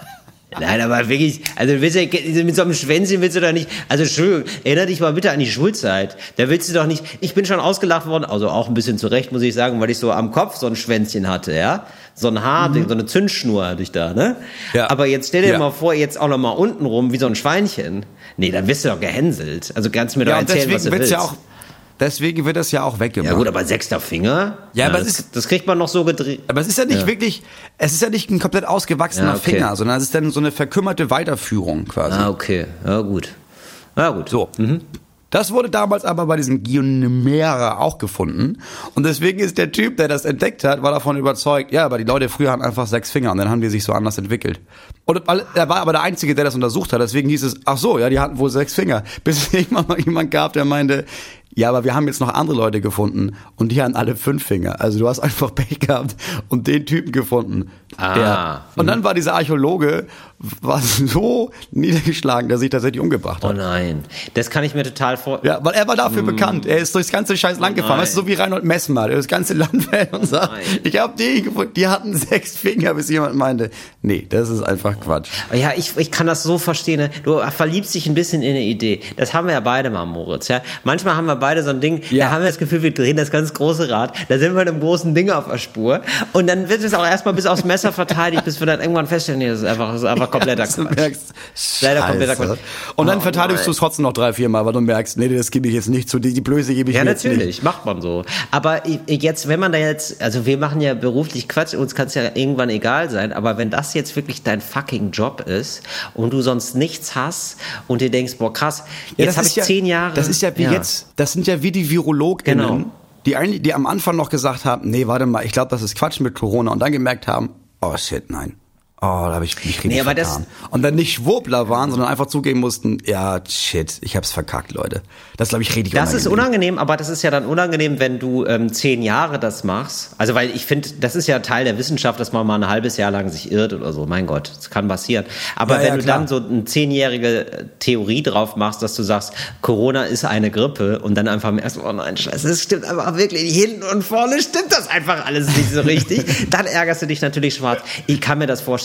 Nein, aber wirklich, also du willst ja, mit so einem Schwänzchen willst du doch nicht, also Entschuldigung, erinnere dich mal bitte an die Schulzeit. Da willst du doch nicht, ich bin schon ausgelacht worden, also auch ein bisschen zurecht, muss ich sagen, weil ich so am Kopf so ein Schwänzchen hatte, ja. So ein Haar, mhm. so eine Zündschnur hatte ich da, ne? Ja. Aber jetzt stell dir ja. mal vor, jetzt auch noch mal unten rum, wie so ein Schweinchen. Nee, dann wirst du doch gehänselt. Also kannst du mir doch ja, erzählen, was du willst. Ja auch Deswegen wird das ja auch weggemacht. Ja gut, aber sechster Finger? Ja, aber das, es ist, das kriegt man noch so gedreht. Aber es ist ja nicht ja. wirklich, es ist ja nicht ein komplett ausgewachsener ja, okay. Finger, sondern es ist dann so eine verkümmerte Weiterführung quasi. Ah, okay. Ja, gut. Ja, gut. So. Mhm. Das wurde damals aber bei diesen Gnomera auch gefunden. Und deswegen ist der Typ, der das entdeckt hat, war davon überzeugt, ja, aber die Leute früher hatten einfach sechs Finger und dann haben die sich so anders entwickelt. Und er war aber der Einzige, der das untersucht hat. Deswegen hieß es, ach so, ja, die hatten wohl sechs Finger. Bis es irgendwann mal jemand gab, der meinte, ja, aber wir haben jetzt noch andere Leute gefunden und die hatten alle fünf Finger. Also du hast einfach Pech gehabt und den Typen gefunden. Ah. Der, und dann war dieser Archäologe war so niedergeschlagen, dass er sich tatsächlich umgebracht hat. Oh nein, das kann ich mir total vorstellen. Ja, weil er war dafür mm. bekannt. Er ist durchs ganze scheiß Land oh gefahren. Weißt du, so wie Reinhold Messmer, der das ganze Land fährt und sagt, oh ich habe die gefunden, die hatten sechs Finger, bis jemand meinte, nee, das ist einfach Quatsch. Ja, ich, ich kann das so verstehen. Ne? Du verliebst dich ein bisschen in eine Idee. Das haben wir ja beide mal, Moritz. Ja? Manchmal haben wir beide so ein Ding, ja. da haben wir das Gefühl, wir drehen das ganz große Rad, da sind wir in einem großen Ding auf der Spur und dann wird es auch erstmal bis aufs Messer verteidigt, bis wir dann irgendwann feststellen, nee, das ist einfach, das ist einfach kompletter ja, Quatsch. Merkst, leider kompletter Quatsch. Und dann oh, verteidigst du es trotzdem noch drei, vier Mal, weil du merkst, nee, das gebe ich jetzt nicht zu, die, die Blöße gebe ich ja, mir jetzt nicht. Ja, natürlich, macht man so. Aber jetzt, wenn man da jetzt, also wir machen ja beruflich Quatsch, uns kann es ja irgendwann egal sein, aber wenn das jetzt wirklich dein fucking Job ist und du sonst nichts hast und dir denkst, boah krass, ja, jetzt habe ich ja, zehn Jahre. Das ist ja wie ja. jetzt, das sind ja wie die VirologInnen, genau. die, eigentlich, die am Anfang noch gesagt haben, nee, warte mal, ich glaube, das ist Quatsch mit Corona und dann gemerkt haben, oh shit, nein. Oh, da habe ich mich richtig nee, aber vertan. Das und dann nicht Schwurbler waren, sondern einfach zugeben mussten, ja, shit, ich hab's verkackt, Leute. Das glaube ich richtig das unangenehm. Das ist unangenehm, aber das ist ja dann unangenehm, wenn du ähm, zehn Jahre das machst. Also weil ich finde, das ist ja Teil der Wissenschaft, dass man mal ein halbes Jahr lang sich irrt oder so. Mein Gott, das kann passieren. Aber ja, wenn ja, du klar. dann so eine zehnjährige Theorie drauf machst, dass du sagst, Corona ist eine Grippe und dann einfach merkst, oh nein, scheiße, das stimmt aber wirklich, hinten und vorne stimmt das einfach alles nicht so richtig. Dann ärgerst du dich natürlich schwarz. Ich kann mir das vorstellen,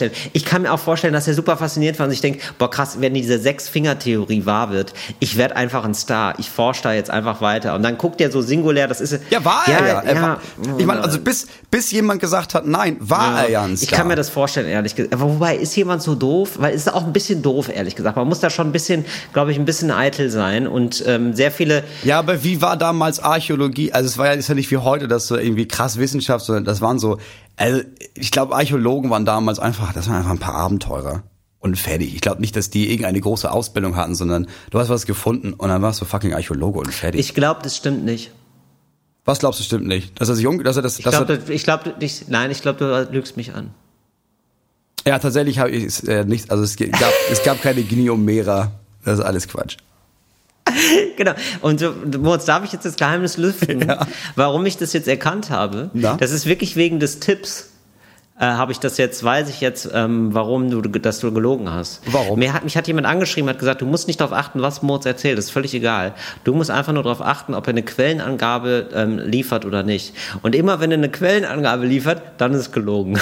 vorstellen. Ich kann mir auch vorstellen, dass er super fasziniert war und ich denke, boah krass, wenn diese Sechs-Finger-Theorie wahr wird, ich werde einfach ein Star. Ich forsche da jetzt einfach weiter. Und dann guckt er so singulär, das ist... Ja, war er ja. ja. Er ja. War, ich meine, also bis, bis jemand gesagt hat, nein, war ja. er ja ein Star. Ich kann mir das vorstellen, ehrlich gesagt. Aber wobei, ist jemand so doof? Weil es ist auch ein bisschen doof, ehrlich gesagt. Man muss da schon ein bisschen, glaube ich, ein bisschen eitel sein und ähm, sehr viele... Ja, aber wie war damals Archäologie? Also es war ja, ist ja nicht wie heute, dass so irgendwie krass Wissenschaft, sondern das waren so... Also ich glaube, Archäologen waren damals einfach, das waren einfach ein paar Abenteurer und fertig. Ich glaube nicht, dass die irgendeine große Ausbildung hatten, sondern du hast was gefunden und dann warst du fucking Archäologe und fertig. Ich glaube, das stimmt nicht. Was glaubst du stimmt nicht? Dass er sich um, dass er das, ich dass glaube, er, ich glaube, ich, nein, ich glaube, du lügst mich an. Ja, tatsächlich habe ich äh, nichts, also es gab, es gab keine Gniomera. Das ist alles Quatsch. Genau. Und so, Moritz, darf ich jetzt das Geheimnis lüften, ja. warum ich das jetzt erkannt habe? Na? Das ist wirklich wegen des Tipps. Äh, habe ich das jetzt, weiß ich jetzt, ähm, warum du, dass du gelogen hast. Warum? Mir hat, mich hat jemand angeschrieben, hat gesagt, du musst nicht darauf achten, was Moritz erzählt, das ist völlig egal. Du musst einfach nur darauf achten, ob er eine Quellenangabe ähm, liefert oder nicht. Und immer, wenn er eine Quellenangabe liefert, dann ist es gelogen.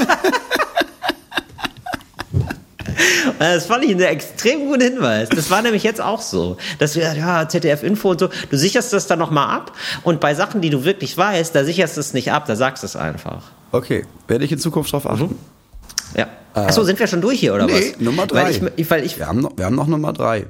Das fand ich einen extrem guten Hinweis. Das war nämlich jetzt auch so. Dass du, ja, Z D F-Info und so, du sicherst das dann nochmal ab und bei Sachen, die du wirklich weißt, da sicherst du es nicht ab, da sagst du es einfach. Okay, werde ich in Zukunft drauf achten. Mhm. Ja. Äh, Achso, sind wir schon durch hier, oder nee, was? Nummer drei. Weil ich, weil ich, wir, haben noch, wir haben noch Nummer drei.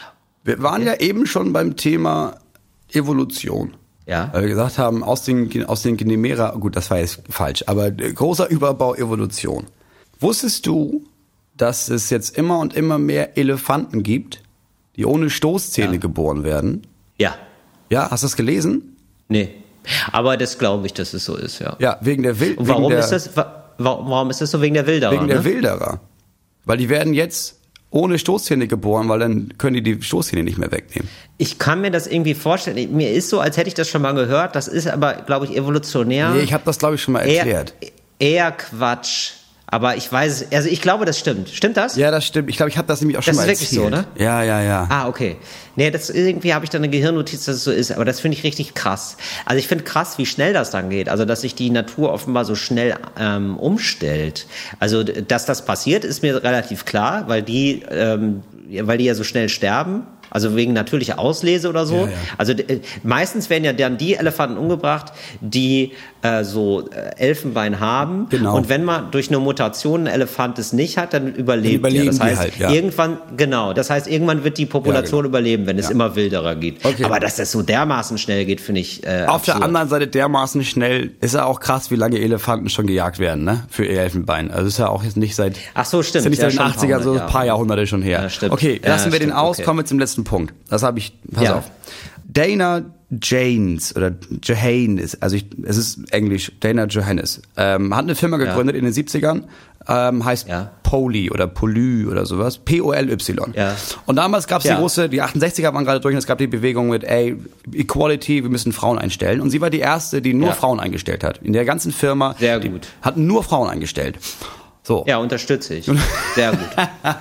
Wir waren ja, ja eben schon beim Thema Evolution. Ja. Weil wir gesagt haben, aus den, aus den Gniomera, gut, das war jetzt falsch, aber großer Überbau Evolution. Wusstest du, dass es jetzt immer und immer mehr Elefanten gibt, die ohne Stoßzähne ja. geboren werden? Ja. Ja, hast du das gelesen? Nee. Aber das glaube ich, dass es so ist, ja. Ja, wegen der Wilderer. Warum ist das, warum, warum ist das so? Wegen der Wilderer? Wegen ne? der Wilderer. Weil die werden jetzt ohne Stoßzähne geboren, weil dann können die die Stoßzähne nicht mehr wegnehmen. Ich kann mir das irgendwie vorstellen. Mir ist so, als hätte ich das schon mal gehört. Das ist aber, glaube ich, evolutionär. Nee, ich habe das, glaube ich, schon mal erklärt. Eher, eher Quatsch. Aber ich weiß, also ich glaube, das stimmt. Stimmt das? Ja, das stimmt. Ich glaube, ich habe das nämlich auch schon das mal erzählt. Das ist wirklich so, ne? Ja, ja, ja. Ah, okay. Nee, das irgendwie habe ich dann eine Gehirnnotiz, dass es so ist. Aber das finde ich richtig krass. Also ich finde krass, wie schnell das dann geht. Also, dass sich die Natur offenbar so schnell ähm, umstellt. Also, dass das passiert, ist mir relativ klar, weil die, ähm, weil die ja so schnell sterben. Also wegen natürlicher Auslese oder so. Ja, ja. Also äh, meistens werden ja dann die Elefanten umgebracht, die äh, so äh, Elfenbein haben. Genau. Und wenn man durch eine Mutation ein Elefant es nicht hat, dann überlebt dann er. Das heißt, halt, ja. irgendwann, genau, das heißt, irgendwann wird die Population ja, genau. überleben, wenn es ja. immer wilderer geht. Okay. Aber dass das so dermaßen schnell geht, finde ich äh, Auf absurd. Der anderen Seite dermaßen schnell ist ja auch krass, wie lange Elefanten schon gejagt werden, ne? Für ihr Elfenbein. Also ist ja auch jetzt nicht seit. Ach so, stimmt. Ist ja nicht ja, seit den achtziger, so ein paar Jahrhunderte schon her. Ja, stimmt. Okay, lassen ja, wir den stimmt. aus, okay. kommen wir zum letzten Punkt. Das habe ich, pass ja. auf. Dana Janes oder Johannes, also ich, es ist Englisch, Dana Johannes, ähm, hat eine Firma gegründet ja. in den siebzigern, ähm, heißt ja. Poly oder Poly oder sowas, P O L Y. Ja. Und damals gab es ja. die große, die achtundsechziger waren gerade durch und es gab die Bewegung mit, ey, Equality, wir müssen Frauen einstellen. Und sie war die erste, die nur ja. Frauen eingestellt hat. In der ganzen Firma. Sehr gut. Hat nur Frauen eingestellt. So. Ja, unterstütze ich. Sehr gut.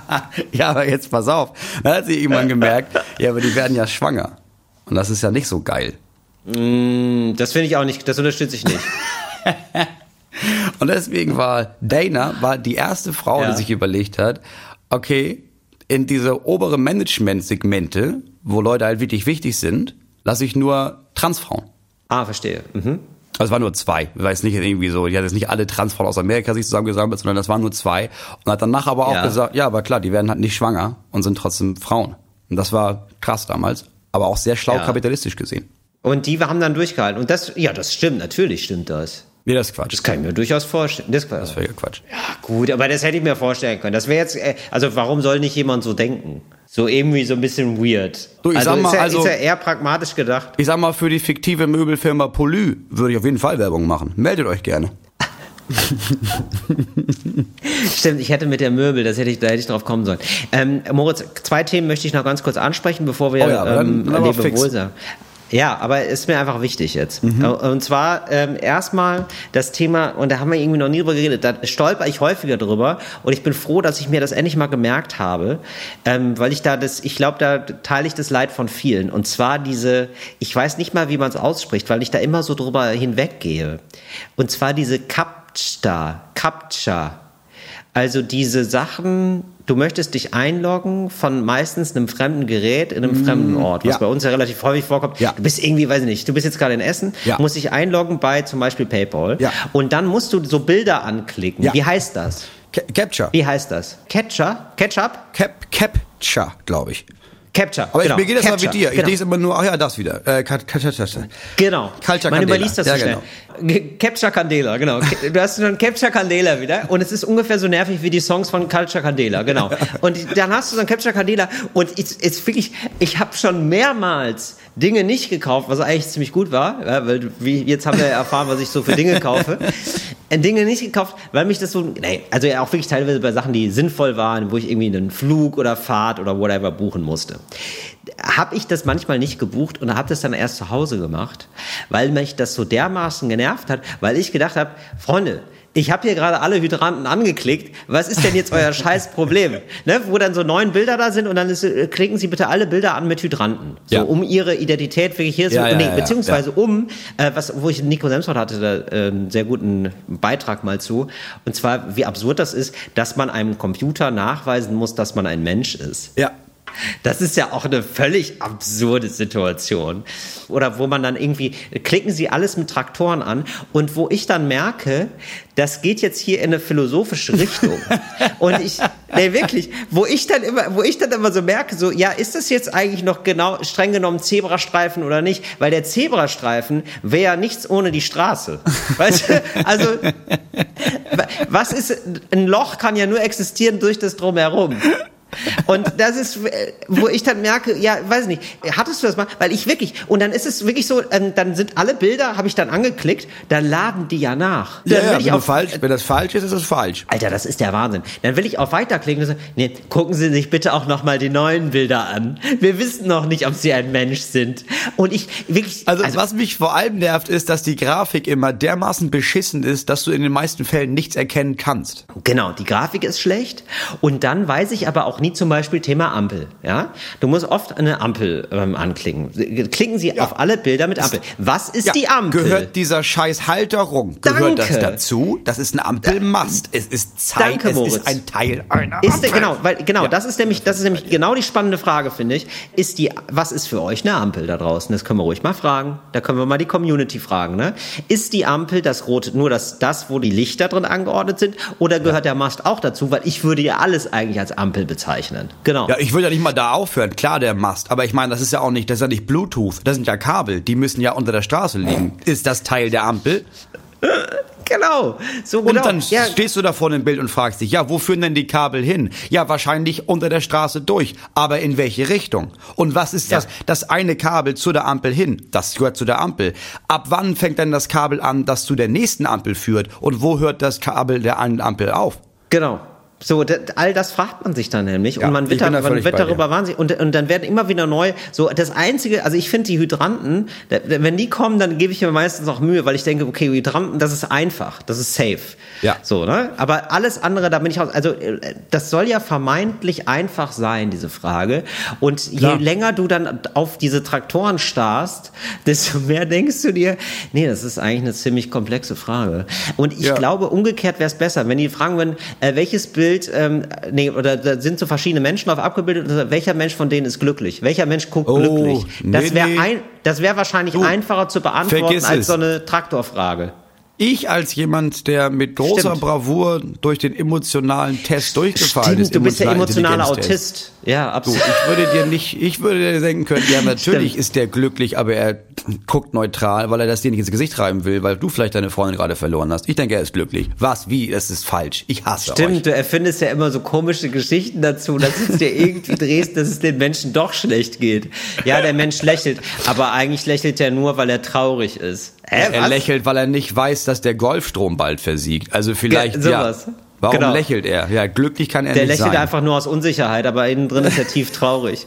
Ja, aber jetzt pass auf. Dann hat sie irgendwann gemerkt, ja, aber die werden ja schwanger. Und das ist ja nicht so geil. Mm, das finde ich auch nicht, das unterstütze ich nicht. Und deswegen war Dana war die erste Frau, ja. die sich überlegt hat, okay, in diese obere Management-Segmente, wo Leute halt wirklich wichtig sind, lasse ich nur Transfrauen. Ah, verstehe. Mhm. Also es waren nur zwei. Ich weiß nicht irgendwie so, die hat jetzt nicht alle Transfrauen aus Amerika sich zusammengesammelt, sondern das waren nur zwei. Und hat danach aber auch ja. gesagt, ja, aber klar, die werden halt nicht schwanger und sind trotzdem Frauen. Und das war krass damals, aber auch sehr schlau ja. kapitalistisch gesehen. Und die haben dann durchgehalten. Und das, ja, das stimmt, natürlich stimmt das. Nee, das ist Quatsch. Das kann ich mir durchaus vorstellen. Das, das wäre ja Quatsch. Ja, gut, aber das hätte ich mir vorstellen können. Das wäre jetzt, also warum soll nicht jemand so denken? So irgendwie so ein bisschen weird. Du, ich also, sag mal, ist ja, also ist ja eher pragmatisch gedacht. Ich sag mal, für die fiktive Möbelfirma Poly würde ich auf jeden Fall Werbung machen. Meldet euch gerne. Stimmt, ich hätte mit der Möbel, das hätte ich, da hätte ich drauf kommen sollen. Ähm, Moritz, zwei Themen möchte ich noch ganz kurz ansprechen, bevor wir oh ja, ähm, dann, dann Lebewohl sagen. Ja, aber ist mir einfach wichtig jetzt. Mhm. Und zwar ähm, erstmal das Thema, und da haben wir irgendwie noch nie drüber geredet, da stolper ich häufiger drüber und ich bin froh, dass ich mir das endlich mal gemerkt habe, ähm, weil ich da das, ich glaube, da teile ich das Leid von vielen. Und zwar diese, ich weiß nicht mal, wie man es ausspricht, weil ich da immer so drüber hinweggehe. Und zwar diese Captcha, Captcha. Also diese Sachen, du möchtest dich einloggen von meistens einem fremden Gerät in einem mm, fremden Ort, was ja. bei uns ja relativ häufig vorkommt. Ja. Du bist irgendwie, weiß ich nicht, du bist jetzt gerade in Essen, ja. musst dich einloggen bei zum Beispiel PayPal ja. und dann musst du so Bilder anklicken. Ja. Wie heißt das? Ca- Capture. Wie heißt das? Catcher? Ketchup? Cap- Capture, glaube ich. Capture. Aber genau. ich, mir geht das Capture. mal wie dir. Ich genau. lese immer nur, ach ja, das wieder. Äh, genau. Culture Man Candela. überliest das so ja, schnell. Genau. Capture Candela, genau. Du hast dann Capture Candela wieder und es ist ungefähr so nervig wie die Songs von Culture Candela, genau. Und dann hast du so ein Capture Candela und es ist wirklich, ich habe schon mehrmals Dinge nicht gekauft, was eigentlich ziemlich gut war, ja, weil wie, jetzt haben wir ja erfahren, was ich so für Dinge kaufe. Dinge nicht gekauft, weil mich das so, nee, also ja auch wirklich teilweise bei Sachen, die sinnvoll waren, wo ich irgendwie einen Flug oder Fahrt oder whatever buchen musste. Habe ich das manchmal nicht gebucht und habe das dann erst zu Hause gemacht, weil mich das so dermaßen genervt hat, weil ich gedacht habe, Freunde, ich habe hier gerade alle Hydranten angeklickt. Was ist denn jetzt euer scheiß Problem? Ne, wo dann so neun Bilder da sind und dann ist, klicken Sie bitte alle Bilder an mit Hydranten. So, ja. um Ihre Identität wirklich hier ja, zu... Ja, nee, ja, beziehungsweise ja. um, äh, was, wo ich Nico Semsrott hatte, da äh, einen sehr guten Beitrag mal zu. Und zwar, wie absurd das ist, dass man einem Computer nachweisen muss, dass man ein Mensch ist. Ja. Das ist ja auch eine völlig absurde Situation. Oder wo man dann irgendwie, klicken Sie alles mit Traktoren an und wo ich dann merke, das geht jetzt hier in eine philosophische Richtung. Und ich, nee, wirklich, wo ich dann immer, wo ich dann immer so merke, so, ja, ist das jetzt eigentlich noch genau, streng genommen Zebrastreifen oder nicht? Weil der Zebrastreifen wäre ja nichts ohne die Straße. Weißt du? Also, was ist, ein Loch kann ja nur existieren durch das Drumherum. Und das ist, wo ich dann merke, ja, weiß nicht, hattest du das mal? Weil ich wirklich, und dann ist es wirklich so, ähm, dann sind alle Bilder, habe ich dann angeklickt, dann laden die ja nach. Dann Ja, ja will ich wenn, auf, falsch, wenn das falsch ist, ist es falsch. Alter, das ist der Wahnsinn. Dann will ich auf Weiterklicken und so, nee, gucken Sie sich bitte auch nochmal die neuen Bilder an. Wir wissen noch nicht, ob Sie ein Mensch sind. Und ich wirklich... Also, also was mich vor allem nervt, ist, dass die Grafik immer dermaßen beschissen ist, dass du in den meisten Fällen nichts erkennen kannst. Genau, die Grafik ist schlecht und dann weiß ich aber auch nie zum Beispiel Thema Ampel. Ja, du musst oft eine Ampel ähm, anklicken. Klicken Sie ja. auf alle Bilder mit Ampel. Was ist ja. die Ampel? Gehört dieser scheiß Halterung? Gehört Danke. das dazu? Das ist ein Ampelmast. Es ist Zeit. Danke, es Moritz. ist ein Teil einer ist Ampel. Der, genau, weil genau, ja. das ist nämlich, das ist nämlich genau die spannende Frage, finde ich. Ist die, was ist für euch eine Ampel da draußen? Das können wir ruhig mal fragen. Da können wir mal die Community fragen. Ne? Ist die Ampel das rote, nur das, das, wo die Lichter drin angeordnet sind, oder gehört ja. der Mast auch dazu? Weil ich würde ja alles eigentlich als Ampel bezeichnen. Genau. Ja, ich würde ja nicht mal da aufhören. Klar, der Mast. Aber ich meine, das ist ja auch nicht, das ist ja nicht Bluetooth. Das sind ja Kabel. Die müssen ja unter der Straße liegen. Ist das Teil der Ampel? Genau. So genau. Und dann ja. stehst du da vor dem Bild und fragst dich, ja, wo führen denn die Kabel hin? Ja, wahrscheinlich unter der Straße durch. Aber in welche Richtung? Und was ist das? Ja. Das eine Kabel zu der Ampel hin. Das gehört zu der Ampel. Ab wann fängt denn das Kabel an, das zu der nächsten Ampel führt? Und wo hört das Kabel der einen Ampel auf? Genau. So, d- all das fragt man sich dann nämlich ja, und man wird, da, man wird darüber wahnsinnig und, und dann werden immer wieder neu, so das Einzige, also ich finde die Hydranten, da, wenn die kommen, dann gebe ich mir meistens auch Mühe, weil ich denke, okay, Hydranten, das ist einfach, das ist safe. Ja. So, ne? Aber alles andere, da bin ich raus, also das soll ja vermeintlich einfach sein, diese Frage, und je Klar. länger du dann auf diese Traktoren starrst, desto mehr denkst du dir, nee, das ist eigentlich eine ziemlich komplexe Frage. Und ich ja. glaube, umgekehrt wäre es besser, wenn die fragen würden, äh, welches Bild Ähm, nee, oder da sind so verschiedene Menschen drauf abgebildet. Welcher Mensch von denen ist glücklich? Welcher Mensch guckt oh, glücklich? Das nee, wäre nee. ein, das wäre wahrscheinlich du, einfacher zu beantworten als so eine Traktorfrage. Ich als jemand, der mit großer Stimmt. Bravour durch den emotionalen Test durchgefallen Stimmt, ist. Du bist der emotionale Autist. Ja, absolut. Du, ich würde dir nicht, ich würde dir denken können, ja, natürlich Stimmt. ist der glücklich, aber er guckt neutral, weil er das dir nicht ins Gesicht reiben will, weil du vielleicht deine Freundin gerade verloren hast. Ich denke, er ist glücklich. Was? Wie? Das ist falsch. Ich hasse Stimmt, euch. du erfindest ja immer so komische Geschichten dazu, dass es dir irgendwie drehst, dass es den Menschen doch schlecht geht. Ja, der Mensch lächelt, aber eigentlich lächelt er nur, weil er traurig ist. Hä, er was? lächelt, weil er nicht weiß, dass der Golfstrom bald versiegt. Also vielleicht, ja, sowas. ja. Warum genau. lächelt er? Ja, glücklich kann er der nicht sein. Der lächelt einfach nur aus Unsicherheit, aber innen drin ist er tief traurig.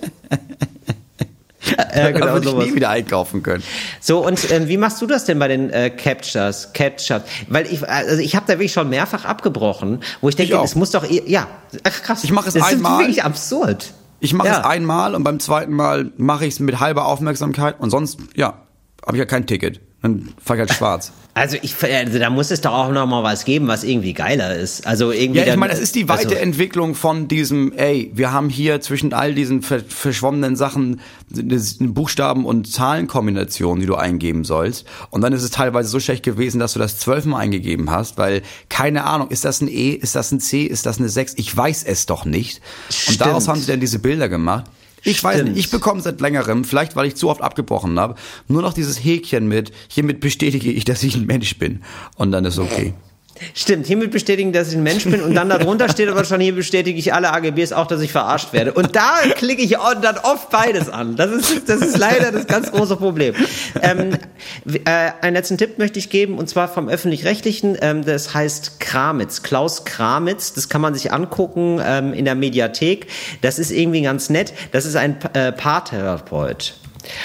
Ja, genau, da würde ich sowas. nie wieder einkaufen können. So, und ähm, wie machst du das denn bei den äh, Captures, Captures? Weil ich, also ich habe da wirklich schon mehrfach abgebrochen, wo ich denke, es muss doch, ja, ach krass. Ich mache es das einmal. Das ist wirklich absurd. Ich mache ja. es einmal und beim zweiten Mal mache ich es mit halber Aufmerksamkeit und sonst, ja, habe ich ja kein Ticket. Dann fahr ich halt schwarz. Also ich, also da muss es doch auch noch mal was geben, was irgendwie geiler ist. Also irgendwie. Ja, ich dann, meine, das ist die Weiterentwicklung von diesem, ey, wir haben hier zwischen all diesen ver- verschwommenen Sachen Buchstaben- und Zahlenkombinationen, die du eingeben sollst. Und dann ist es teilweise so schlecht gewesen, dass du das zwölfmal eingegeben hast, weil, keine Ahnung, ist das ein E, ist das ein C, ist das eine sechs? Ich weiß es doch nicht. Und Stimmt. daraus haben sie dann diese Bilder gemacht. Ich Stimmt. weiß nicht, ich bekomme seit längerem, vielleicht weil ich zu oft abgebrochen habe, nur noch dieses Häkchen mit, hiermit bestätige ich, dass ich ein Mensch bin. Und dann ist okay. Stimmt, hiermit bestätigen, dass ich ein Mensch bin und dann darunter steht aber schon, hier bestätige ich alle A G Bs auch, dass ich verarscht werde. Und da klicke ich dann oft beides an. Das ist, das ist leider das ganz große Problem. Ähm, äh, einen letzten Tipp möchte ich geben, und zwar vom Öffentlich-Rechtlichen. Ähm, das heißt Kramitz, Klaus Kramitz. Das kann man sich angucken ähm, in der Mediathek. Das ist irgendwie ganz nett. Das ist ein äh, Paartherapeut.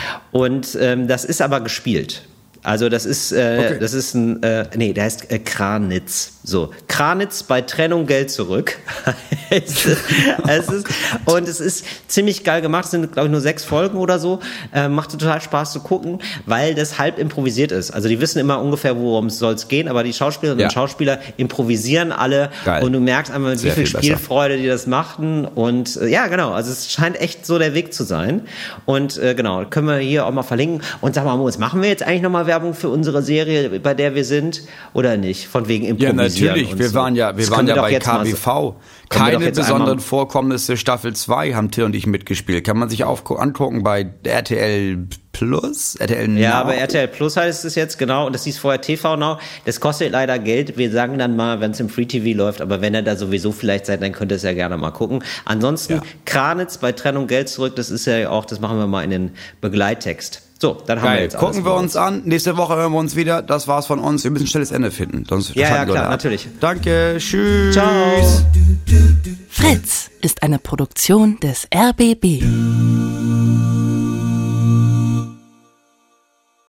Und ähm, das ist aber gespielt. Also das ist, äh, okay. das ist ein, äh, nee, der heißt äh, Kranitz. So, Kranitz bei Trennung Geld zurück. es ist, es ist, und es ist ziemlich geil gemacht. Es sind, glaube ich, nur sechs Folgen oder so. Äh, macht total Spaß zu gucken, weil das halb improvisiert ist. Also die wissen immer ungefähr, worum es soll gehen, aber die Schauspielerinnen ja. und Schauspieler improvisieren alle. Geil. Und du merkst einfach, wie Sehr viel viel Spielfreude besser. Die das machten. Und äh, ja, genau. Also es scheint echt so der Weg zu sein. Und äh, genau, können wir hier auch mal verlinken. Und sag mal, Moritz, machen wir jetzt eigentlich nochmal Werbung für unsere Serie, bei der wir sind, oder nicht? Von wegen Improvisieren. Ja, natürlich. Und Wir so. waren ja, wir Das waren ja wir bei K B V. Keine besonderen Vorkommnisse Staffel zwei haben Till und ich mitgespielt. Kann man sich auf, angucken bei R T L Plus, R T L Now. Ja, bei R T L Plus heißt es jetzt, genau, und das hieß vorher T V Now. Das kostet leider Geld. Wir sagen dann mal, wenn es im Free T V läuft, aber wenn ihr da sowieso vielleicht seid, dann könnt ihr es ja gerne mal gucken. Ansonsten, ja. Kranitz bei Trennung Geld zurück, das ist ja auch, das machen wir mal in den Begleittext. So, dann haben Geil. wir jetzt Gucken wir uns an. Nächste Woche hören wir uns wieder. Das war's von uns. Wir müssen ein schnelles Ende finden. Sonst ja, ja, klar, ab. natürlich. Danke. Tschüss. Ciao. Fritz ist eine Produktion des R B B.